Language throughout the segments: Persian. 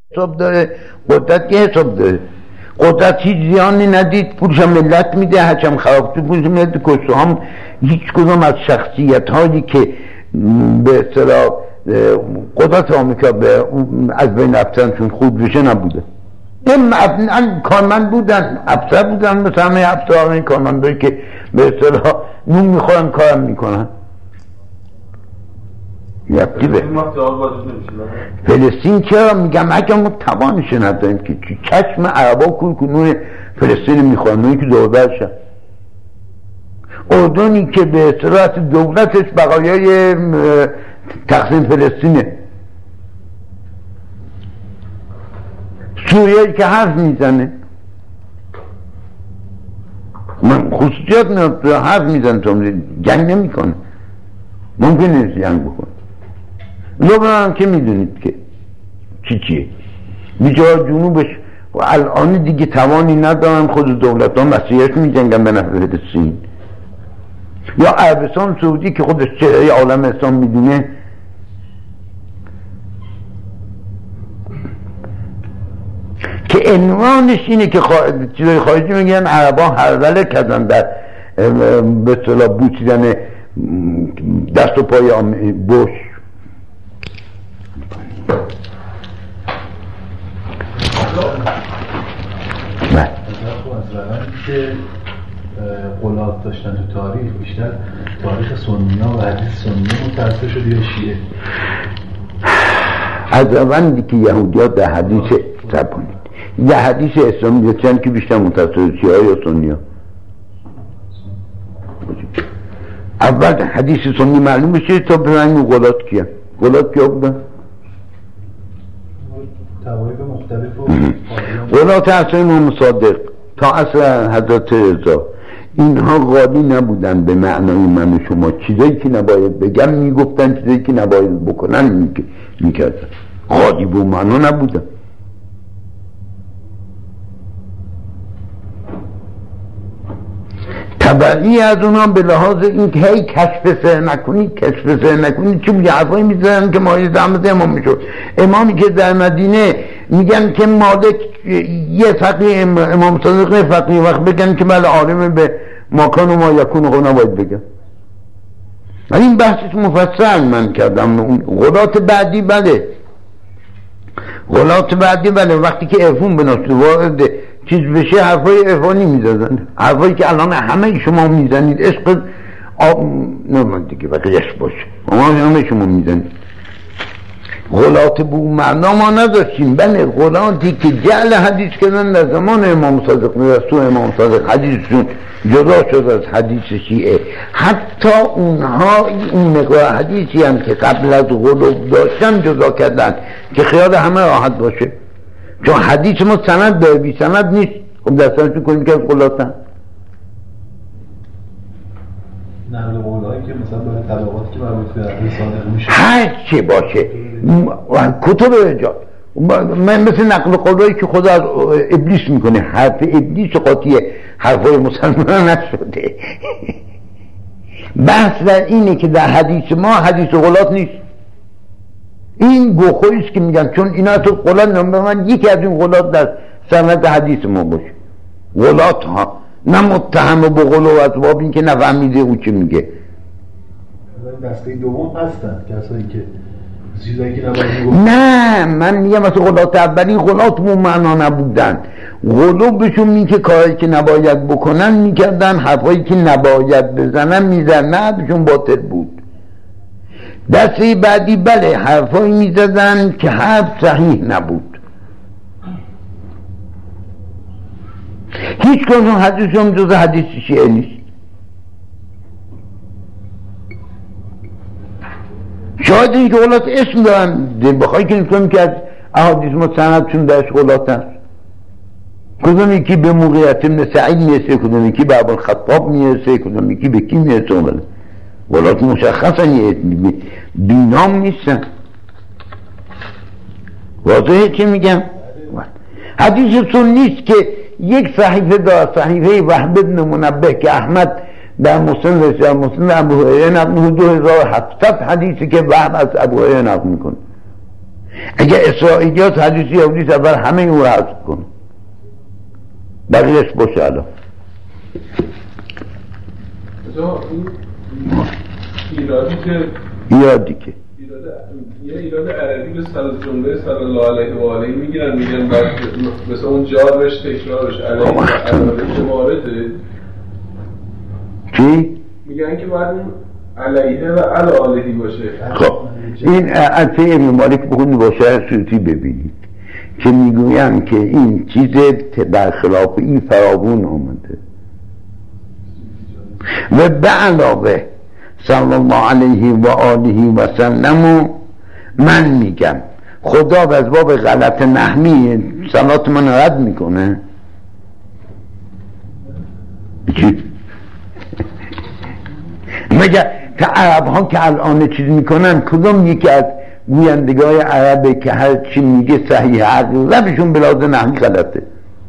حساب داره، قدرت که حساب داره. قدرت هیچ زیانی ندید، پولش هم ملت میده، هرچم خراب تو پولش ملت کشته هم. هیچ کدوم از شخصیت هایی که به اصطلاح قدرت آمریکا از بین رفتن چون خود بشه نبوده. کارمند بودن، افسر بودن، مثل همه افسران این کارمندایی که به اصطلاح نون میخورن کارم میکنن. فلسطین چرا میگم اگه ما توانش نداریم که چشم عربا کنون فلسطین میخوان، نونی که دوربرشن. اردنی که به اصطلاح دولتش بقایای تقسیم فلسطینه. سوریه که حرف میزنه، من خصوصیات نداره، حرف میزنه، جنگ نمیکنه، ممکن نیست جنگ بکنه. لبنان هم که میدونید که چیه بیچاره جنوبش الان دیگه توانی ندارن، خود دولت ها مسیحیت میجنگن به نفع فلسطین. یا عربستان سعودی که خودش چهره عالم اسلام میدونه، که عنوانش اینه که چیزای خارجی میگن عربا هرزله کردن در به اصطلاح بوسیدن دست و پای بوش. که قلات داشتن تو تاریخ، بیشتر تاریخ سنی‌ها و حدیث سنی متأثر شده یا شیعه؟ از روندی که یهودی‌ها در حدیث تبونید یه حدیث اسلامی داشتن که بیشتر متأثر شیعه یا سنی‌ها. اول حدیث سنی معلوم بشه تا ببینیم قلات کیا بودن. توایف مختلف قلات اصلا امام صادق تا اصلا حضرت رضا، اینها قاضی نبودن به معنای من و شما. چیزایی که نباید بگم میگفتن، چیزایی که نباید بکنن میکردن. قاضی به معنا نبودن. تبعی از اونا به لحاظ این که هی کشف سر نکنید چون یه حرفایی میزنن که مایه زحمت امام میشد. امامی که در مدینه میگن که مالک یه فقیه، امام صادق فقیه، وقت بگن که بله عالم به ماکان و ما یکون خود نباید بگن. این بحثش مفصل من کردم. غلات بعدی بله وقتی که عرفون به نصر وارد چیز بشه حرفای عرفانی میزدن، حرفایی که الان همه شما میزنید عشق نرمال دیگه بقیهش باشه، همه شما میزنید. غلات به اون معنا ما نداشتیم، بله غلاتی که جعل حدیث کردن در زمان امام صادق، رسول امام صادق حدیثشون جدا شد از حدیث شیعه. حتی اونها اون مقدار حدیثی هم که قبل از غلو داشتن جدا کردن که خیال همه راحت باشه، چون حدیث ما سند داره، بی سند نیست. خب دستانشون کنیم که از غلاتن نقل قولایی که مثلا برای طبقاتی که مربوط به حدیث صادق میشه هر چی باشه کتب رجال، من مثل نقل قولایی که خدا از ابلیس میکنه، حرف ابلیس قاطیه، حرفای مسلمان نشده. بحث در اینه که در حدیث ما حدیث غلات نیست. این گوخویست که میگن چون اینا تو غلات نمیدن، من یکی از این غلات در سند حدیث ما باشه. غلات ها نه متهم به غلو از باب این که نفهمیده او چه میگه. دسته دوم هستن کسایی که چیزایی که نباید نه من میگم مثل غلات اولی غلات مون معنا نبودن. غلو بهشون میگه کاری که نباید بکنن میکردن، حرفایی که نباید بزنن میزنن، نه بهشون باطل بود. دسته بعدی بله حرفایی میزدن که حرف صحیح نبود. هیچ کنون حدیث هم جز حدیث شیعه نیست. شاید این که غلط اسم دارن بخوایی که نکنیم که از احادیث مستند چون درش غلط هست. کدوم یکی به موقعیت ابن سعید میرسه، کدوم یکی به ابوالخطاب میرسه، کدوم یکی به کی میرسه. غلط مشخصن، یه بینام نیستن. واضحه چه میگم؟ حدیث سنیست که یک صحیفه داره، صحیفه وهب بن منبه که احمد در مسند رسید، مسند ابو هریره نقل 2700 حدیثی که وهب از ابو هریره نقل میکنه. اگه اسرائیلیات حدیث یهودی اول همه او رو حذف کن، بقیهش باشه. الان ایرادی که یه ایراد عربی به جمله صلی الله علیه و آله میگیرن، میگن بعد مثل اون جارش تکرارش علیه وارده چی؟ میگن که بعد اون علیه و علی آلهی باشه. خب این الفه ابن مالک بخونید با شرح سیوطی ببینید که میگویم که این چیز برخلاف این فراوون آمده و به علاوه صلی الله علیه و آله و سلم من میگم خدا از باب غلط نحوی صلات من رد میکنه. چی؟ مگر که عرب ها که الان چیز میکنن کدوم یکی از گویندگاه عربه که هر چی میگه صحیح، اغلبشون بلاد نحوی غلطه.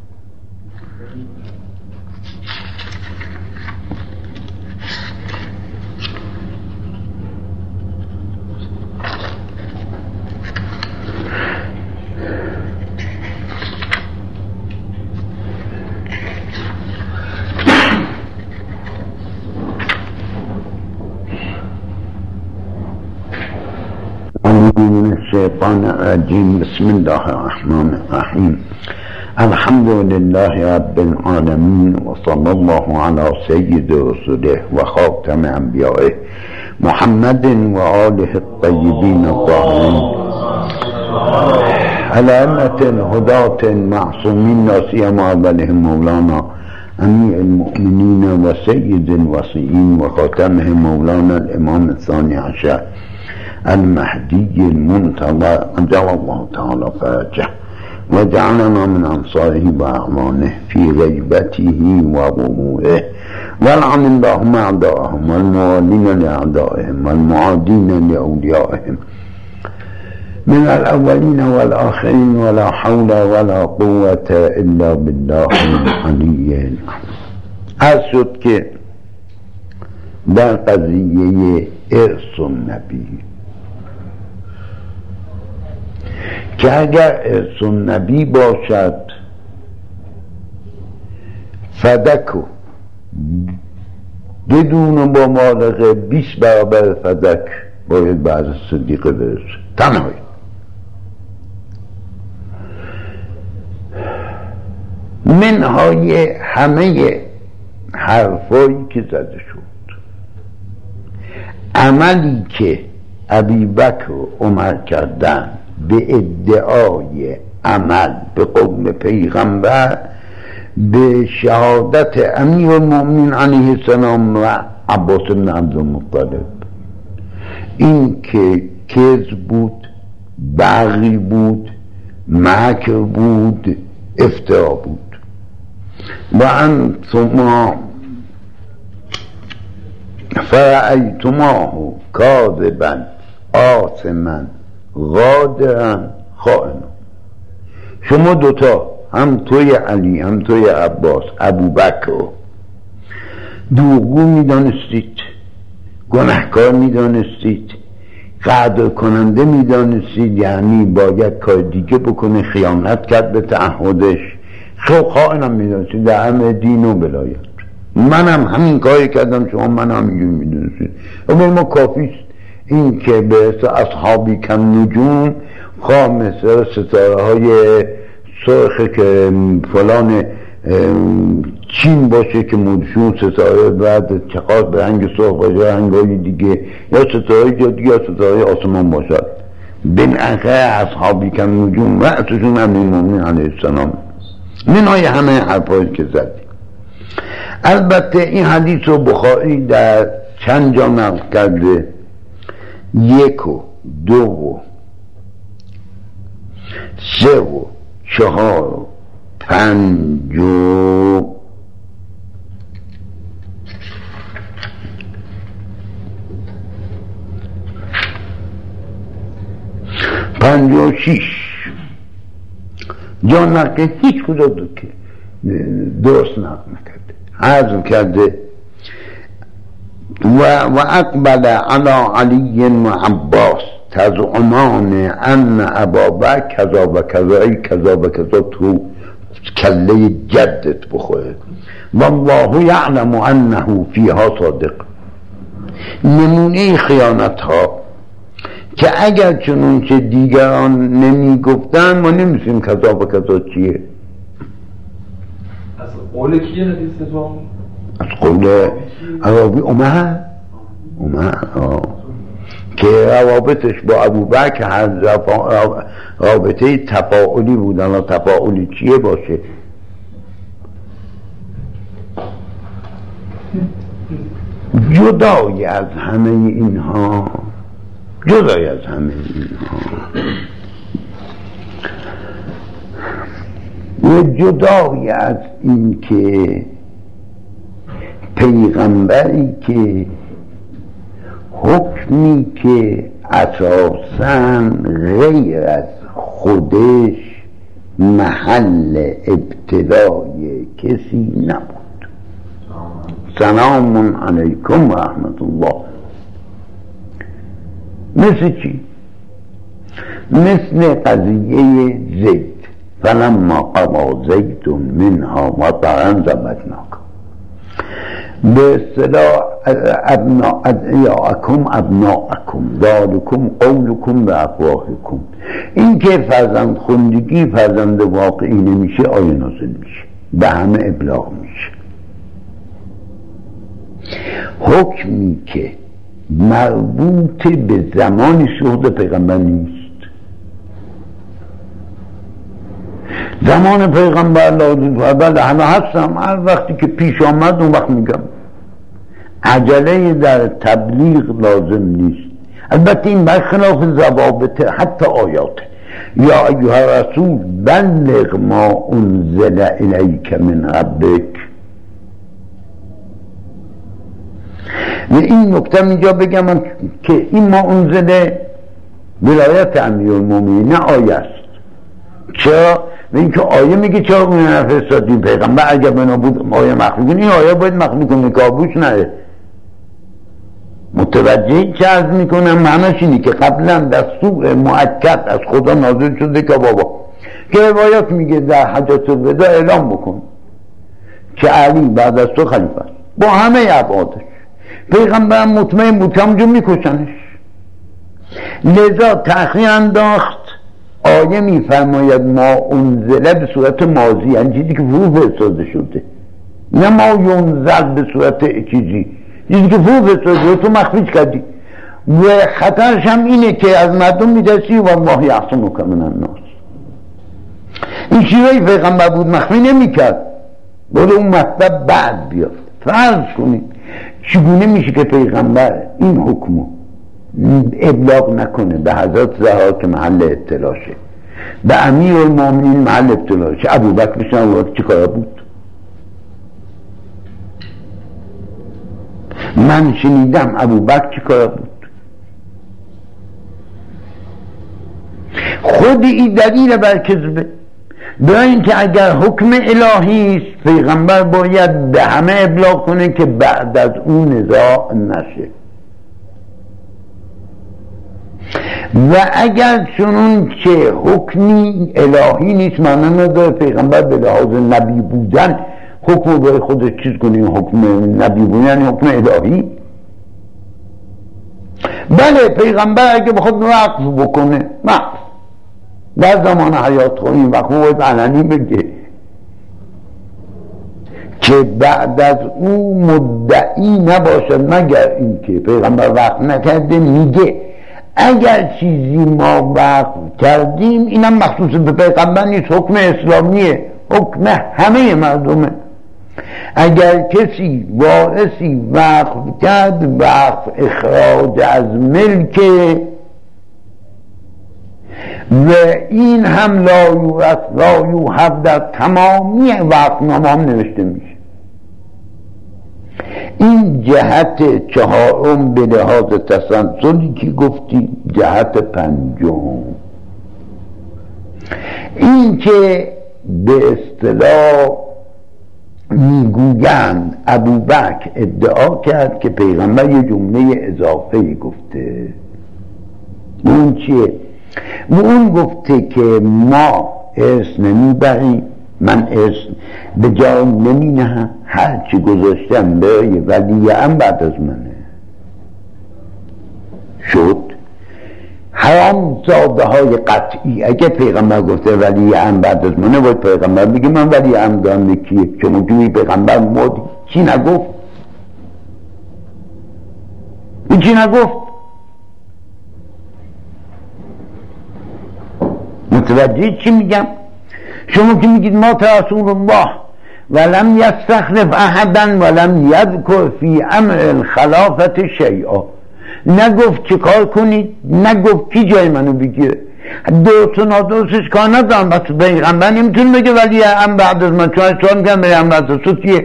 من الشيطان الرجيم بسم الله الرحمن الرحيم الحمد لله رب العالمين وصلى الله على سيد رسوله وخاتم أنبيائه محمد وآله الطيبين الطاهرين الأئمة الهداة المعصومين لا سيما أولهم مولانا أمير المؤمنين وسيد الوصيين وخاتمهم مولانا الإمام الثاني عشر المهدي المنتظر عجل الله تعالى فرجه وجعلنا من أنصاره وأعوانه في غيبته وظهوره ولعن اللهم أعداءهم والموالين لأعدائهم والمعادين لأوليائهم من الأولين والآخرين ولا حول ولا قوة إلا بالله العلي العظيم. از شد که در قضیه ارث النبی که اگر ارث النبی باشد فدکو بدون مبالغه 20 برابر فدک باید بعد صدیقه برسه تنهایی. منهای همه حرفایی که زده شد عملی که ابوبکر و عمر کردن به ادعای عمل به قوم پیغمبر به شهادت امیر المؤمنین علیه السلام و عباس بن عبدالمطلب، این که کذب بود، بغی بود، مکر بود، افترا بود. و انتما فرأیتماه کاذبا آثما غادرا خائنا. شما دوتا، هم توی علی هم توی عباس ابوبکر دروغگو میدانستید، گناهکار میدانستید، قدر کننده میدانستید، یعنی باید کار دیگه بکنه، خیانت کرد به تعهدش، خائنم میدانستید در امر دین و ولایت. منم همین کاری کردم، شما من هم اینجور میدونستید. اما ما کافیست این که به اصحابی کم نجوم خواه مثل ستاره های سرخ که فلان چین باشه که مدشون ستاره بعد چقدر به رنگ سرخ باشه رنگای دیگه، یا ستاره دیگه یا ستاره آسمان باشد. بین اصحابی کم نجوم رأسشون امیر المؤمنین علیه السلام. منهای همه حرفایی که زدی. البته این حدیث رو بخاری در چند جا نقل کرده، 1 و 2 و 3 و 4 و 5 و 6 جا نقل هیچ کجا که درست نقل نکرده، حذف کرده. و اقبل علی علی و عباس تزعمان ان ابابکر کذا و کذا ای کذا و کذا تو کله جدت بخوره والله یعلم انه فیها صادق. نمونه خیانت ها که اگر چنون که دیگران نمی گفتن ما نمی‌دونیم کذا و کذا چیه. از قول کیه ندیست اتفاق؟ از قول عربی اومد که روابطش با ابوبکر رابطه تفاعلی بود. الان تفاعلی چیه باشه؟ جدای از همه اینها و جدای از این که پیغمبری که حکمی که اساساً غیر از خودش محل ابتلای کسی نبود. سلام علیکم و رحمت الله. مثل چی؟ مثل قضیه زید فلما قضا زید منها وطرا زوجناک. به اصطلاح ابناءکم ذالکم قولکم و افواهکم. این که فرزند خندگی فرزند واقعی نمیشه آیه نازل میشه، به همه ابلاغ میشه. حکمی که مربوط به زمان شهود پیغمبر نیست. زمان پیغمبر لازم همه هستم، هر وقتی که پیش آمد اون وقت میگم. عجله در تبلیغ لازم نیست. البته این برخلاف ضوابط حتی آیات. یا ایها رسول بلغ ما انزل الیک من ربک. و این نکته اینجا بگم که این ما انزل ولایت امیرالمومنین نه آیه است. چرا؟ و اینکه آیه میگه چرا اون نفرستادیم پیغمبر اگر بنا بود آیه مخلوقی، این آیه باید مخلوق نکابوش نره. متوجه چه عرض میکنم؟ معناش اینه که قبلا دستور مؤکد از خدا نازل شده که بابا که روایت میگه در حجت الوداع اعلام بکن که علی بعد از تو خلیفه است با همه ابعادش. پیغمبر مطمئن بود که همونجا میکشنش، لذا تأخیر انداخت. آیه میفرماید ما انزله به صورت ماضی، یعنی چیزی که فرو فرستاده شده، نه ما ینزل به صورت چیزی که فرو فرستاده تو مخفیش کردی. و خطرش هم اینه که از مردم میدرسی والله یعصمک من الناس. این شیوه پیغمبر بود، مخفی نمیکرد. باید اون مطلب بعد بیاد. فرض کنید چگونه میشه که پیغمبر این حکمو ابلاغ نکنه به حضرت زهرا که محل ابتلاشه، به امیرالمومنین محل ابتلاشه، ابوبکر بشن چی کار بود؟ من شنیدم ابوبکر چی کار بود؟ خود این دلیل بر کذبه. برای اینکه اگر حکم الهی است پیغمبر باید به همه ابلاغ کنه که بعد از اون نزاع نشه. و اگر چنون که حکمی الهی نیست معنی نداره پیغمبر به لحاظ نبی بودن حکم برای خودش چیز کنه. حکم نبی بودن یعنی حکم الهی. بله پیغمبر اگه بخواد وقف بکنه وقف در زمان حیات خود این وقت باید علنی بگه که بعد از او مدعی نباشد مگر اینکه پیغمبر وقف نکرده میگه اگر چیزی ما وقف کردیم اینم مخصوص به پیغمبر نیست، حکم اسلامیه، حکم همه مردمه. اگر کسی وارثی وقف کرد وقف اخراج از ملکه و این هم لا یوهب در تمامی وقف نامه هم نوشته میشه. این جهت چهارم به لحاظ تسلسلی که گفتی. جهت پنجم این که به اصطلاح میگویند ابوبکر ادعا کرد که پیغمبر یه جمله اضافه گفته اون چیه؟ اون گفته که ما ارث نمیبریم، من ارث به جا نمی نهم، هرچی گذاشتم برای ولی ام بعد از منه. شد حرام زاده های قطعی. اگه پیغمبر گفته ولی ام بعد از منه، باید پیغمبر بگه من ولی ام دارم کیه؟ چون توی پیغمبر مردی چی نگفت؟ این چی نگفت؟ متوجه چی میگم؟ شما که میگید ما رسول الله ولم یستخلف احدا ولم یذکر فی امر الخلافت شیئا، نگفت چه کار کنید، نگفت کی جای منو بگیره. درست و نادرستش کار ندارم، بس پیغمبر نمیتونه بگه ولی ام بعد از من، چون سوال میکنم ام بعد از تو کیه؟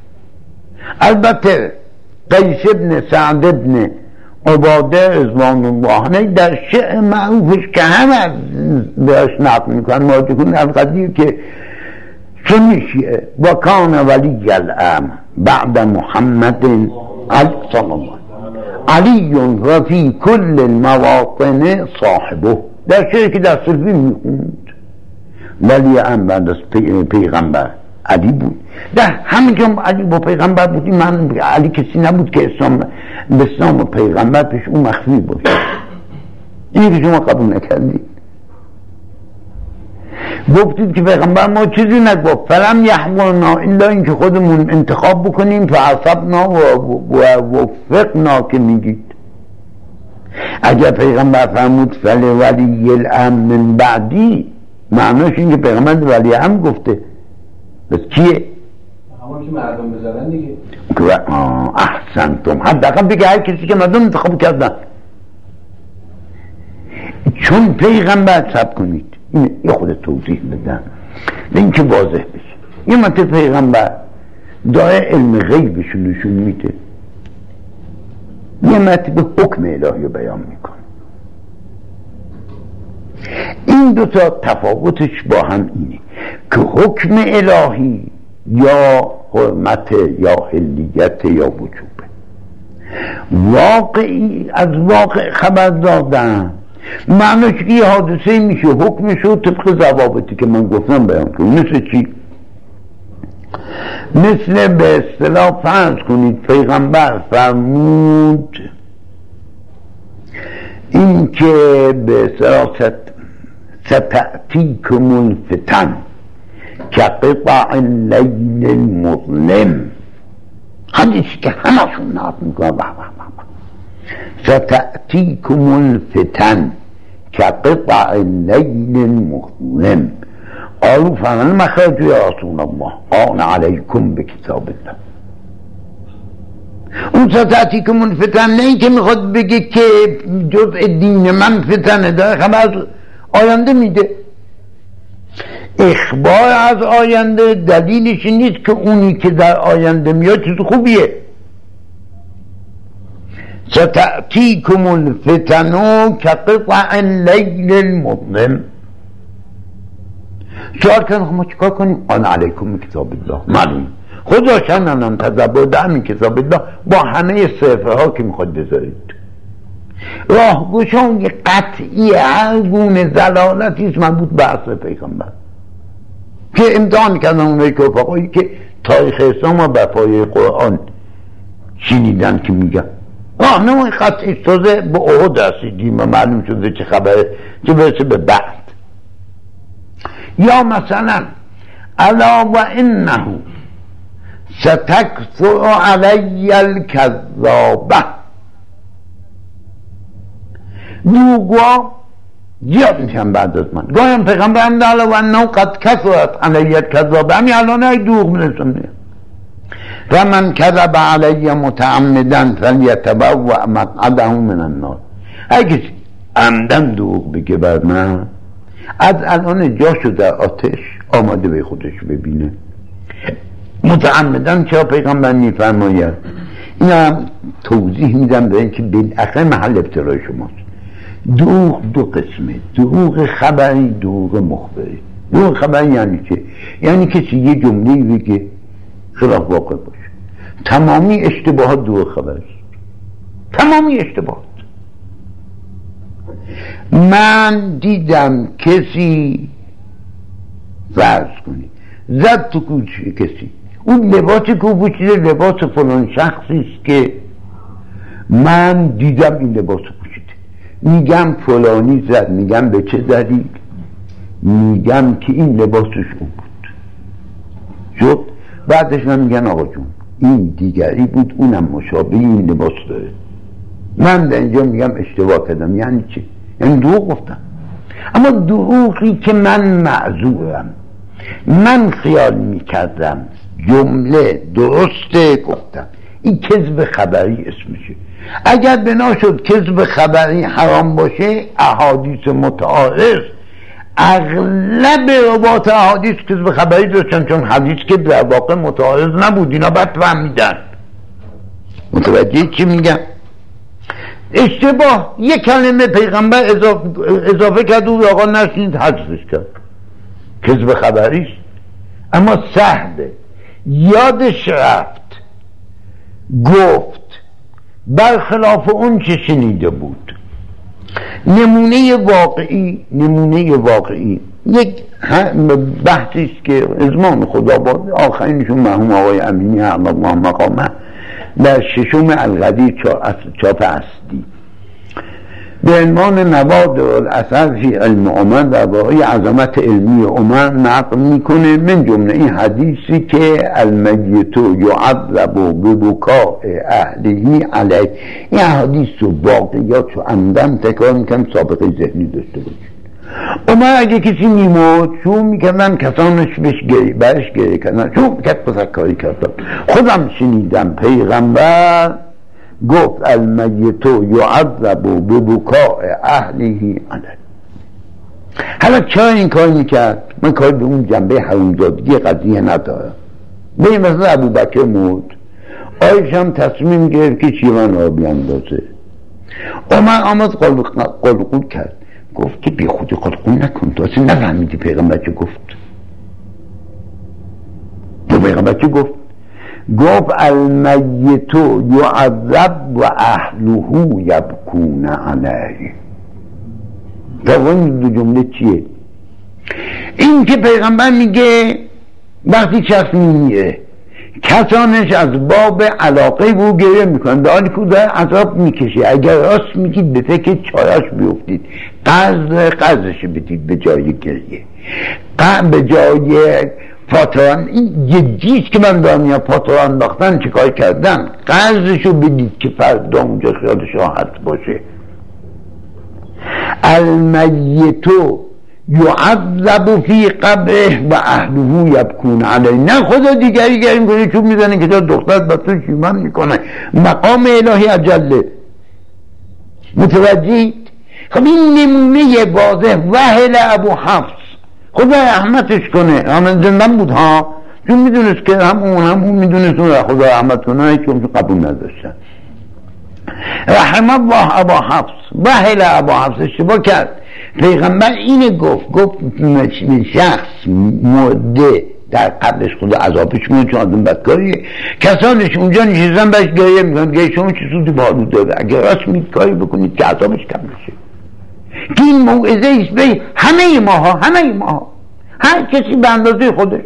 البته قیس ابن سعد ابن عباده رضوان الله در شعر معروفش که همه بهش نقل میکنن مراجعه کنن از قدیر که سنی شیعه و کان ولی الامر بعد محمد صلی الله علی و فی کل المواطن صاحبه، در شعر که در سلفی میخوند ولی ام بعد از پیغمبر علی بود. در همه جا علی با پیغمبر بود. من علی کسی نبود که به اسلام و پیغمبر پیش اون مخفی بود. اینی که شما قبول نکردید، گفتید که پیغمبر ما چیزی نگفت فلم یحملنا الا این که خودمون انتخاب بکنیم فعصبنا و وفقنا که میگید. اگر پیغمبر فرمود فل ولی الامر من بعدی، معناش این که پیغمبر ولی هم گفته. بس کیه؟ همون که مردم بزنن دیگه. احسنتم، حداقل بگه هر کسی که مردم انتخاب کردن. چون پیغمبر سب کنید یه خود توضیح بدم این که واضح بشه. یه مطلب پیغمبر داره علم غیبشو نشون میده، یه مطلب حکم الهی رو بیان میکنه. این دوتا تفاوتش با هم اینه که حکم الهی یا حرمت یا حلیت یا وجوبه، واقعی از واقع خبر دادن معنیش که یه حادثه میشه حکمشو طبق ضوابطی که من گفتم بیان کنم. مثل چی؟ مثل به اصطلاح فرض کنید پیغمبر فرمود این که به اصطلاح ستأتیکم الفتن کقطع اللیل المظلم، حدیثی که همشون نقل میکنه ستأتیکم الفتن کقطع اللیل المظلم قالوا فما المخرج یا رسول الله قال علیکم بکتاب الله. اون ستأتیکم الفتن نه این که میخواد بگه که جزء دین من فتنه داره، خبر از آینده میده. اخبار از آینده دلیلش نیست که اونی که در آینده میاد چیز خوبیه. ستأتیکم الفتن کقطع اللیل المظلم. سوال کنم ما چیکار کنیم؟ آن علیکم کتاب الله. معلوم خدا شننم تزبر همین کتاب الله با همه صفحه ها که میخواد بذارید. راهگشای قطعی هر گونه ضلالتی است مربوط به اصل پیغمبر که امتحان کردن اونایی که رفقایی که تاریخ اسلام و بر پایه قرآن شنیدن که میگن راهنمای قطعی تازه به احد رسیدیم و معلوم شده چه خبره، چه برسه به بعد. یا مثلا الا و انه ستکثر علی الکذابه، دروغگوها زیاد میشن بعد از من. گاهی پیغمبر هم داره و انه قد کثرت علی الکذابه، همین الان های دروغ میرسم. فمن کذب علی متعمدا فلیتبوأ مقعده من النار، اگه عمدن دروغ بگه بر من از الان جاشو در آتش آماده به خودش ببینه. متعمدن چرا پیغمبر میفرماید؟ اینا هم توضیح میدم به اینکه بالاخره محل ابتلای شماست. دروغ دو قسمه، دروغ خبری، دروغ مخبری. دروغ خبری یعنی چه؟ یعنی کسی یه جمله بگه خلاف واقع باشه. تمامی اشتباهات دروغ خبر است، تمامی اشتباهات. من دیدم کسی فرض کنی زد تو کوچه کسی، اون لباسی که پوشیده لباس فلان شخصی است که من دیدم این لباس پوشیده، میگم فلانی زد، میگم به چه دلیل؟ میگم که این لباسش اون بود. شد بعدش من میگن آقا جون این دیگری بود، اونم مشابه این لباس داره. من در اینجا میگم اشتباه کردم. یعنی چی؟ یعنی دروغ گفتم. اما دروغی که من معذورم، من خیال میکردم جمله درسته گفتم، این کذب خبری اسمشه. اگر بنا شد کذب خبری حرام باشه، احادیث متعارض اغلب روات احادیث کذب خبری داشتن، چون حدیث که در واقع متعارض نبود، اینا بعد فهمیدن. متوجه چی میگم؟ اشتباه یک کلمه پیغمبر اضافه کرد و آقا نشنید حذفش کرد، کذب خبریش. اما سهله یادش رفت گفت برخلاف اون چه شنیده بود. نمونه واقعی یک بحثی است که ازمان خداباد آخرینشون مرحوم آقای امینی اعلی الله مقامه در 6 القدیر چاپ اصلی به عنوان نوادر الاثر فی علم عمر درباره عظمت علمی عمر نقل میکنه، من جمله این حدیثی که المیت یعذب ببکاء اهله علیه. این حدیث و واقعیات رو عمدن تکرار میکنم سابقه ذهنی داشته باشید. عمر اگه کسی میمود شروع میکردن کسانش برش گریه کردن، شروع میکرد بزرگکاری کردن. خودم شنیدم پیغمبر گفت المیت یعذب ببکاء اهله علیه. حالا چرا این کار میکرد؟ من کار به اون جنبه حرومزادگی قضیه ندارم. به مثلا ابوبکر مرد، آیش هم تصمیم گرفت که شیران را بیاندازه. عمر آمد قلقل کرد، گفت که بی خودی قلقل نکن، تو اصلا نفهمیدی پیغمبر چه گفت. تو پیغمبر چه گفت؟ گفت المیت یعذب و اهله یبکون علیه. این دو جمله چیه؟ این که پیغمبر میگه وقتی شخص میمیره کسانش از باب علاقه به او گریه میکنن، در حالی که او داره عذاب میکشه. اگر راست میگید به فکر چارش بیفتید، قرضش بدید به جای گریه، به جای فاتحان. این جدیست که من دارم یا فاتحان انداختن چه کار کردن، قرضشو بدید که فردا اونجا خیالش راحت باشه. المیتو یعذب فی قبره و اهله یبکون علیه. نه خدا دیگری گریم کنه چوب میزنه که دختر بطور شیمان میکنه، مقام الهی اجله. متوجهید؟ خب این نمونه واضح وهل ابو حفص خدا رحمتش کنه، همه زندن بود ها، چون میدونست که هم اون میدونست اون خدا رحمت کنه، چون قبول نداشتن. رحم الله ابو حفص، وهل ابو حفص اشتباه کرد. پیغمبر اینه گفت شخص مرده در قبلش خدا عذابش میده چون آدم بدکاریه، کسانش اونجا نشیزن بهش گریه میکنن، گریه شما چه سودی بارو داره؟ اگر راست میگید کاری بکنید که عذابش کم بشه. که این موعظه ایست به همه ماها، هر کسی به اندازه خودش.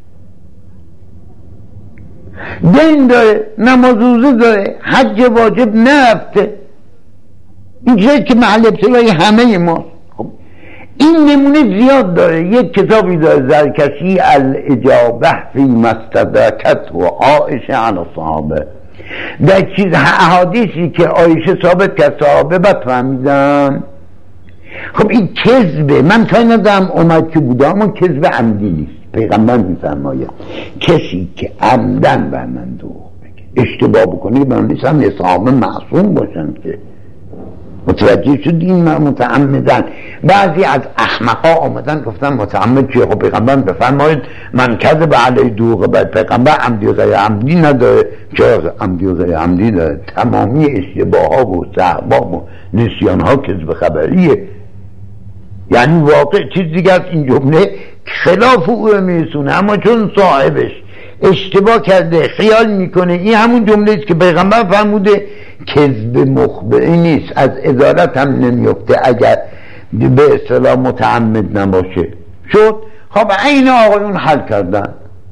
دین داره، نماز روزه داره، حج واجب نرفته، این چیزی که محل ابتلای همه ماست. خب این نمونه زیاد داره. یک کتابی داره زرکشی الاجابه فی مستدرکت و عایشه علی صحابه، در چیز احادیثی که عایشه ثابت کرد صحابه بد فهمیدن. خب این کذبه، من کاری ندارم اومد که بوده، اما کذب عمدی نیست. پیغمبر میفرماید کسی که عمدن بر من دروغ بگه، اشتباه بکنه، بر نیستم صحابه معصوم باشن که متوجه شد این متعمدن. بعضی از احمقا آمدن گفتن متعمد چیه؟ خب پیغمبر بفرماید من کذب علی دروغ، بعد پیغمبر عمدی و غیر عمدی نداره. چرا عمدی و غیر عمدی داره؟ تمامی اشتباه ها و سهوا و نسیان ها کذب خبریه. یعنی واقع چیز دیگه از این جمله خلاف او رو میرسونه، اما چون صاحبش اشتباه کرده خیال میکنه این همون جمله است که پیغمبر فرموده کذب مخبری نیست، از ادارت هم نمیفته اگر به اصطلاح متعمد نباشه. شد خب این آقایون حل کردن.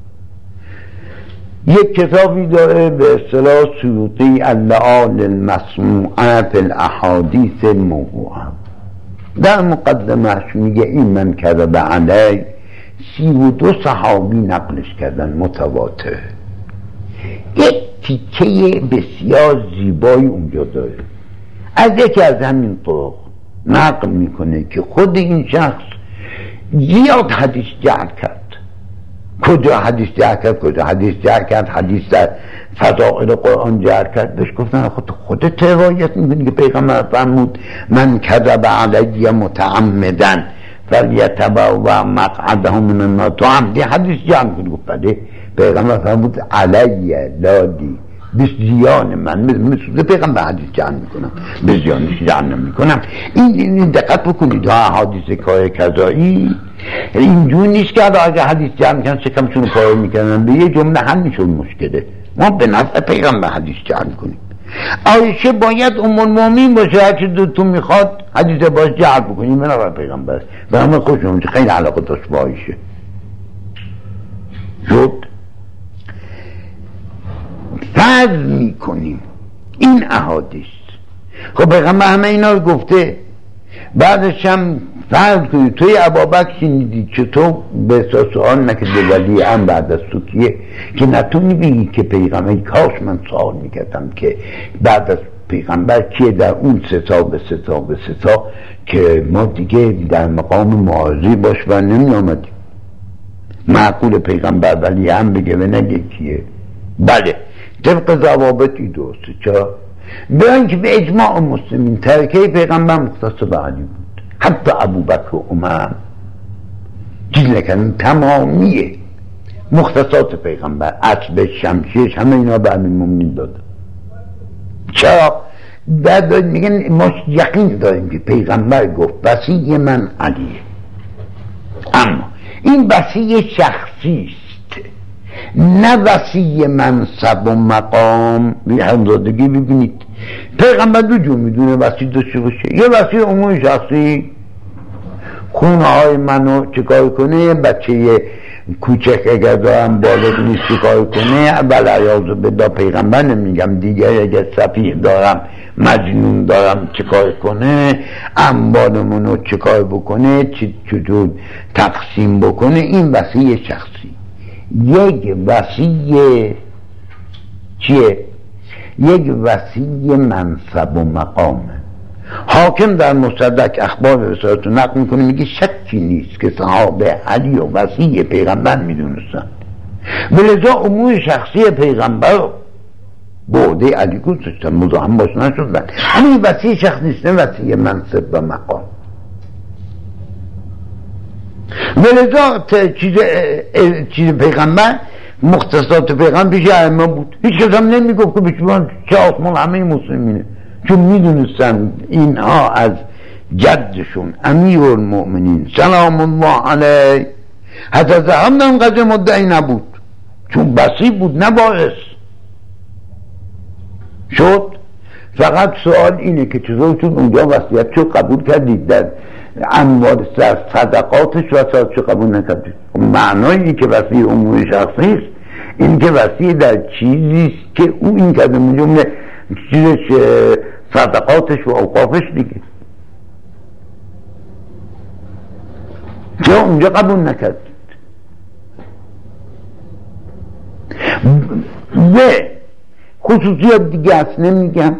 یک کتابی داره به اصطلاح سیوطی اللعال المسموعه فی الاحادیث الموضوعه، در مقدمش میگه این من کذب علی 32 صحابی نقلش کردن متواتر. یک تیکه بسیار زیبایی اونجا داره، از یکی از همین طرق نقل میکنه که خود این شخص زیاد حدیث جعل کرد. کجا حدیث جعل کرد؟ کجا حدیث جعل کرد؟ حدیث در فضائل قرآن جعل کرد. بهش گفتن خودت روایت میکنی که پیغمبر فرمود من کذب علی متعمدن فلیتبوأ مقعده من النار، تو عمدی حدیث جعل کنی؟ گفت بله، پیغمبر فرمود علی لادی به زیان من، مثل پیغمبر حدیث جعل میکنم، به زیانش جعل نمیکنم. این دقت بکنید ها، حدیث کار کذایی اینجور نیست که اگه حدیث جعل میکنن شکمشون پاره میکنن به یه جمله حل میشون مشکله. ما به نفع پیغمبر حدیث جعل کنیم. عایشه باید ام المؤمنین باشه، هرچی دوتون میخواد حدیث باش جعل بکنیم به نفع پیغمبر. به همه خوشم خیلی علاقه داشت با عایشه. شد فرض میکنیم این احادیث، خب پیغمبر همه اینا رو گفته، بعدش هم فرض کنید توی ابابکر شنیدی چطور به سوال نکرده ولی هم بعد از تو کیه که نتونی بگی که پیغمبر، کاش من سوال میکردم که بعد از پیغمبر کیه در اون ستا به ستا به ستا که ما دیگه در مقام معاذی باش و نمی آمدیم. معقول پیغمبر ولی هم بگه و نگه کیه. بله طبق ضوابطی درسته. چرا؟ بیان که به اجماع مسلمین ترکه پیغمبر مختص به علی بود، حتی ابوبکر و عمر چیز نکردن، تمامی مختصات پیغمبر اسب شمشیرش همه اینا به امیرالمومنین داده. چرا؟ بعد میگن ما یقین داریم که پیغمبر گفت وصی من علیه، اما این وصی شخصی است نه وصی منصب و مقام. همزادگی ببینید پیغمبر دو جور میدونه وصی داشته باشه، یه وصی عمومی شخصی، خونه های منو چکار کنه، بچه کوچک اگر دارم بالغ نیست چکار کنه، ولعیاذ بالله پیغمبر نمیگم دیگه، اگر سفیه دارم مجنون دارم چکار کنه، انبارمونو چکار بکنه، چطور تقسیم بکنه. این وصی شخصی. یک وصی چیه؟ یک وصی منصب و مقامه. حاکم در مصدق اخبار رسالت نقل میکنه میگه شکی نیست که صحابه علی و وصی پیغمبر میدونستن، ولذا امور شخصی پیغمبر بعده علی گذاشتن، مزاحم باش نشدن. اما این وصی شخص نیست، وصی منصب و مقام. ولذا چیز پیغمبر مختصات پیغمبر پیش ائمه بود، هیچ کس هم نمیگفت که بشون چه آسمان همه مسلمینه، چون میدونستن اینها از جدشون امیرالمؤمنین سلام الله علیه حضرت هم انقدر مدعی نبود، چون بسی بود نه باعث شد. فقط سوال اینه که چطورتون اونجا وصیت چو قبول کردید، در اموال صدقاتش وصیت چو قبول نکردید؟ معنایی که وصی امور شخصی است این که وصی در چیزیست که او این کرده، من جمله چیزش صدقاتش و اوقافش دیگه، چرا اونجا قبول نکردید؟ و خصوصیات دیگه هست نمیگم.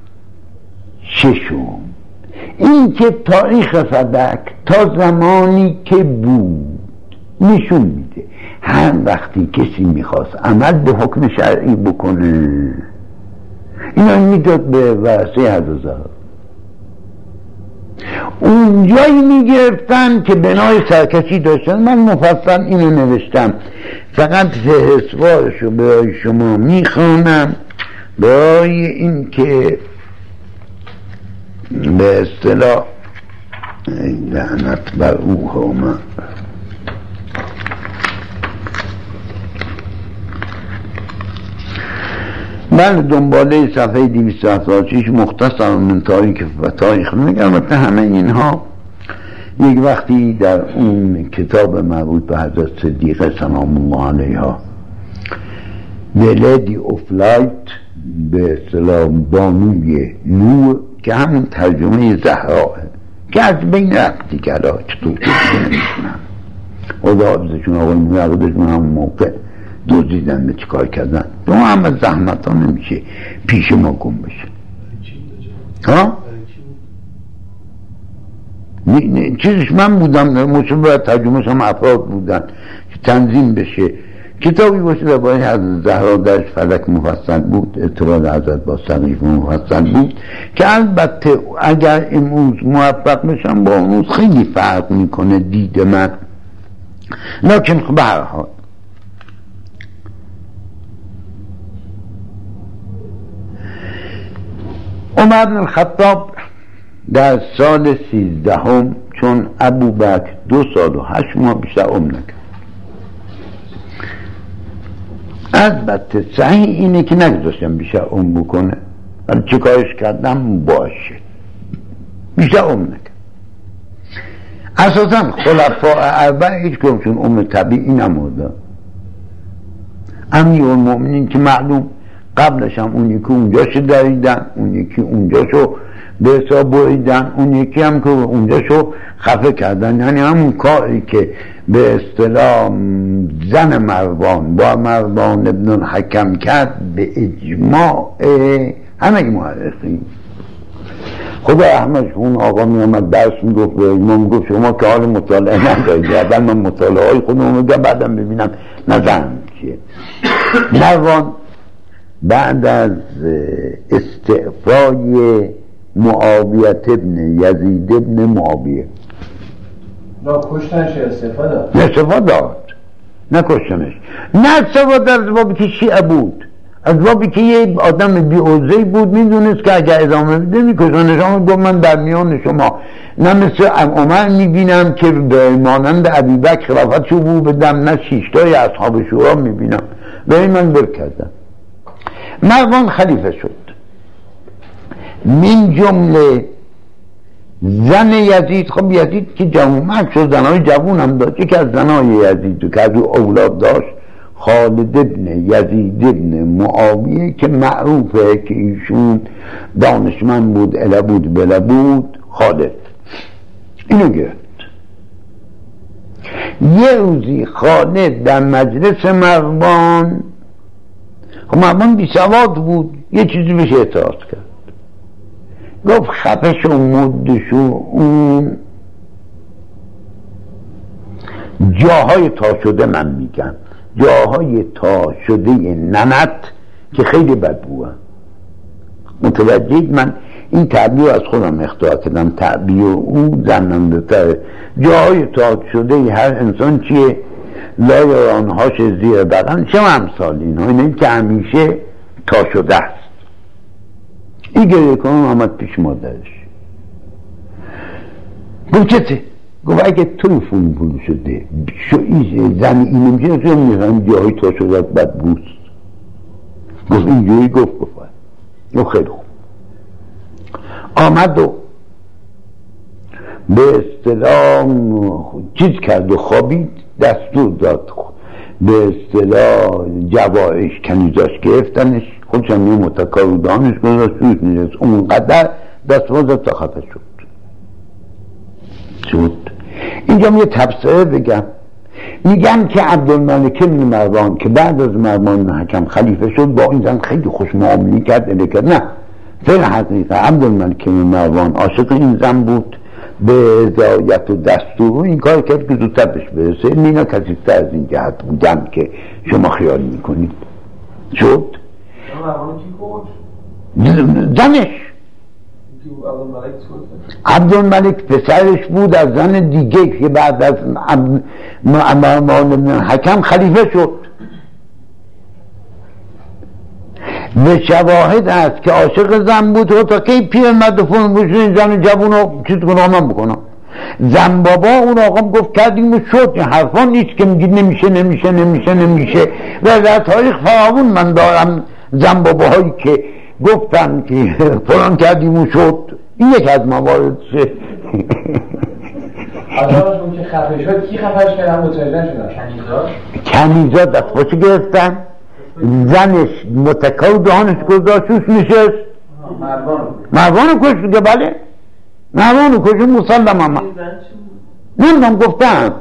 ششم این که تاریخ فدک تا زمانی که بود نشون میده هر وقتی کسی میخواست عمل به حکم شرعی بکنه اینا میداد به ورثه حضرت، اونجایی میگرفتن که بنای سرکشی داشتن. من مفصل اینو نوشتم، فقط فهرستوارشو برای شما میخوانم برای این که به اصطلاح لعنت بر او همه بله دنباله صفحه 276 مختصر من تاریخ و تاریخ میگه. البته همه اینها یک وقتی در اون کتاب مربوط به حضرت صدیقه سلام الله علیها The Lady of Light به اصطلاح بانوی نور که همون ترجمه زهراه که از بین رفتی کرده چطور که نمیشونم خدا حافظشون آقای مقدشون همون موقع دوزیدن به چیکار کردن تو همه زحمت ها نمیشه پیش ما گم بشه ها؟ چیزش من بودم مصوبه ترجمه هم افراد بودن که تنظیم بشه کتابی باشه در باید از زهرا درش فلک مفصل بود اطلاع حضرت با سقیف مفصل بود که البته اگر امروز موفق بشم با امروز خیلی فرق میکنه دید من لکن به هر حال عمر بن الخطاب در سال 13 چون ابوبکر 2 سال و 8 ماه بیشتر عمر نکرد البته صحیح اینه که نگذاشتم بیشتر عمر بکنه ولی چه کارش کردم باشه بیشتر عمر نکرد اساسا خلفاء اربعه هیچ کدومشون عمر طبیعی نمرده امیرالمؤمنین که معلوم قبلش هم اون یکی اونجاشو دریدن اون یکی اونجاشو به حساب بریدن اون یکی هم که اونجاشو خفه کردن یعنی همون کاری که به اصطلاح زن مروان با مروان ابن الحکم کرد به اجماع همه مورخین خدا احمدش اون آقا می آمد درس می گفت به امام گفت شما که حال مطالعه ندارید اول من مطالعه های خودم رو بعدم ببینم نظرم چیه مروان بعد از استعفای معاویت ابن یزید ابن معاویه را کشتنش استفاده نکشتنش نه استفاده از بابی که شیعه بود از بابی که یه آدم بیعوضه‌ای بود میدونست که اگر ادامه بده میکشنش اما گفت من در میان شما نه مثل عمر میبینم که به مانند ابوبکر خلافتشو بود بدم نه شیشتای اصحاب شورا میبینم به من برکردم مروان خلیفه شد من جمله زن یزید خب یزید که جوانمرد شد زنهای جوان هم داشت که از زنهای یزید که از او اولاد داشت خالد ابن یزید ابن معاویه که معروفه که ایشون دانشمند بود البود بلبود خالد اینو گرفت یه روزی خالد در مجلس مروان خب مروان بی سواد بود یه چیزی بهش اعتراض کرد گفت خفش و مدش و اون جاهای تا شده من میگم جاهای تا شده ننت که خیلی بدبوه متوجهید من این تعبیر از خودم اختراع کردم تعبیر او زننده تره جاهای تا شده هر انسان چیه لای آنهاش زیر بدن چه امثال اینه که همیشه تا شده است این گریه کنم آمد پیش مادرش گفت چته؟ گفت اگه تو فول شده زن اینم چه تو میخوام جاهای تا شده بد بوست گفت اینجوری گفت خیلی خوب آمد و به اصطلاح چیز کرد و خوابید دستور داد به اصطلاح جوایش کنیزاش گرفتنش خودشم یه متکا رو دانش گذاشت سویش نیست اونقدر دستواز تا خفه شد اینجا یه تبصره بگم میگم که عبدالملک بن مروان که بعد از مروان حکم خلیفه شد با این زن خیلی خوش معامله کرد نه فعلا حقیقه عبدالملک بن مروان عاشق این زن بود به هدایت و دستور و این کار کرد که زودتر بهش برسه اینا کسیفتر از این جهت بودن که شما خیال میکنید شد زنش عبدالملک پسرش بود از زن دیگه که بعد از مروان حکم خلیفه شد به شواهد هست که عاشق زن بود و تا که پیر مدفون بشون زن جوون رو چیز کنم من بکنم زن بابا اون آقام گفت کردیم و شد حرفان نیست که میگید نمیشه و در تاریخ فراوون من دارم زنبابه هایی که گفتن که فلان کردیم و شد، این یک از مواردشه. حالا اون که خفه شد کی خفهش کردن متوجه شدن؟ کنیزا دستخوشی گرفتن، زنش متکا و دهانش گذاشت توش نشست، مروانو کشت دیگه. بله مروانو کشت مسلم هم نمیدونم گفتم.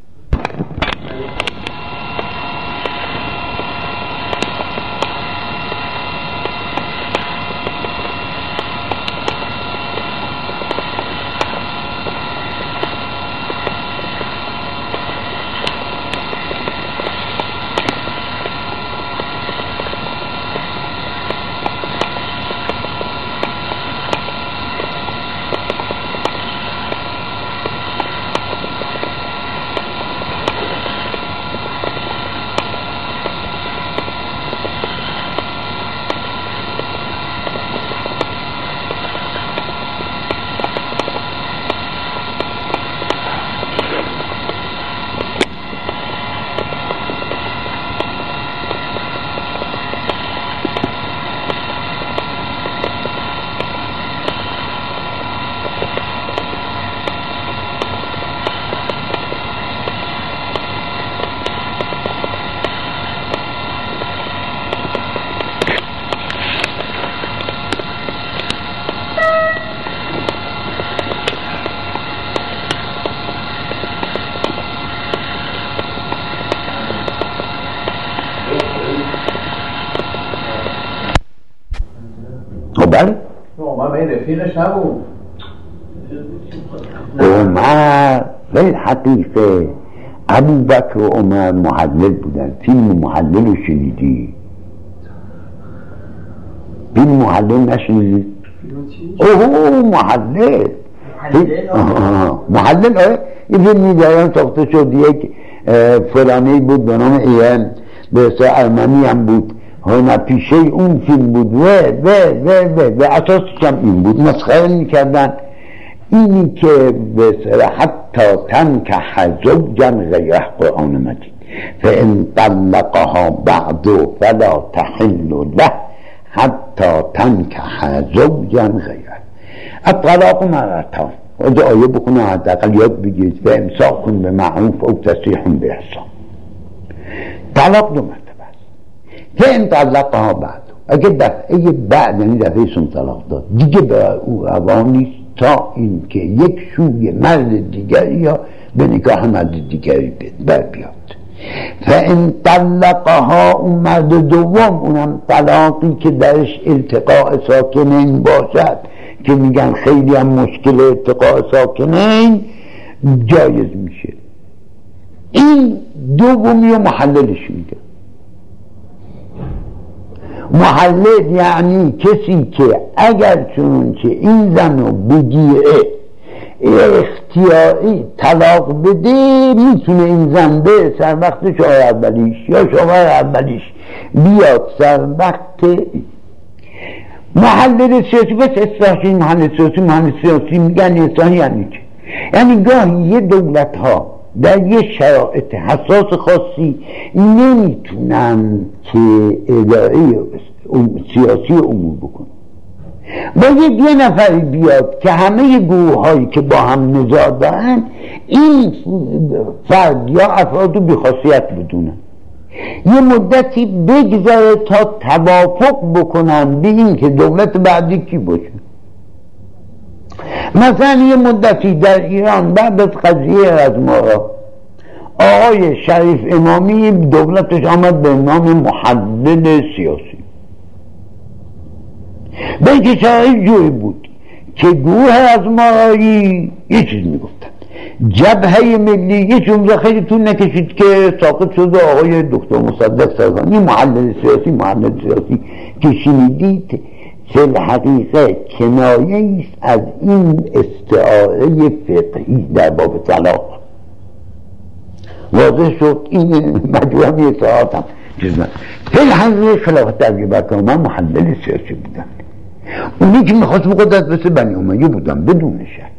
بله عمر به این رفیقش نبود. عمر به الحقیقه ابوبکر و عمر محلل بودن. فیلم محلل رو شنیدی؟ فیلم محلل نشنیدی؟ اوه محلل محلل این فیلم میدارم ساخته شد. یک فلانی بود به نام ایان به ارمنی هم بود، پیشه اون فیلم بود و اساسش هم این بود. مسخره میکردن اینی که به سر حتی تنکح زوجا غیره قرآن مجید فان طلقها بعد فلا تحل له حتی تنکح زوجا غیره. الطلاق مرتان. و آیه بکنه حداقل یاد بگیرید و امساک به معروف او تسریح به احسان. طلاق دو مرتبه است. فان طلقها بعد، اگه دفعه بعد یعنی دفعه سوم طلاق داد دیگه به او روا نیست تا این که یک سوی مرد دیگری یا به نکاح مرد دیگری بر بیاد. فان طلقها، اون مرد دوم، اونم طلاقی که درش التقاء ساکنین باشد که میگن خیلی هم مشکل التقاء ساکنین، جایز میشه. این دومی رو محللش میگه. محلل یعنی کسی که اگر چنانچه این زن رو بگیره اختیاری طلاق بده، میتونه این زن به سر وقت شوهر اولیش یا شوهر اولیش بیاد سر وقت. محلل سیاسی بس اصلاحی محلل سیاسی میگن اصلاحی یعنی چه؟ یعنی گاهی یه دولت ها در یه شرایط حساس خاصی نمیتونن که اداره سیاسی امور بکنن. باید یه نفری بیاد که همه گروه هایی که با هم نزاع دارن این فرد یا افراد رو بی‌خاصیت بدونن، یه مدتی بگذاره تا توافق بکنن به این که دولت بعدی کی باشه. مثلا یه مدتی در ایران بعد از قضیه رزمارا آقای شریف امامی دولتش آمد به نام محلل سیاسی. به اینکه شرایط جوری بود که گروه رزمارایی یه چیز میگفتن، جبهه ملی یه جمله خیلی طول نکشید که ساقط شد آقای دکتر مصدق سرگانی. محلل سیاسی که شنیدید فی الحقیقه کنایه است از این استعاره فقهی در باب طلاق. واضح شد این مجموعه هم اطلاعات هم چیز من فی الحقیقه خلافت ابوبکر من محلل سیاسی بودن. اونی که میخواست به قدرت مثل بنی امیه بودن بدون شک.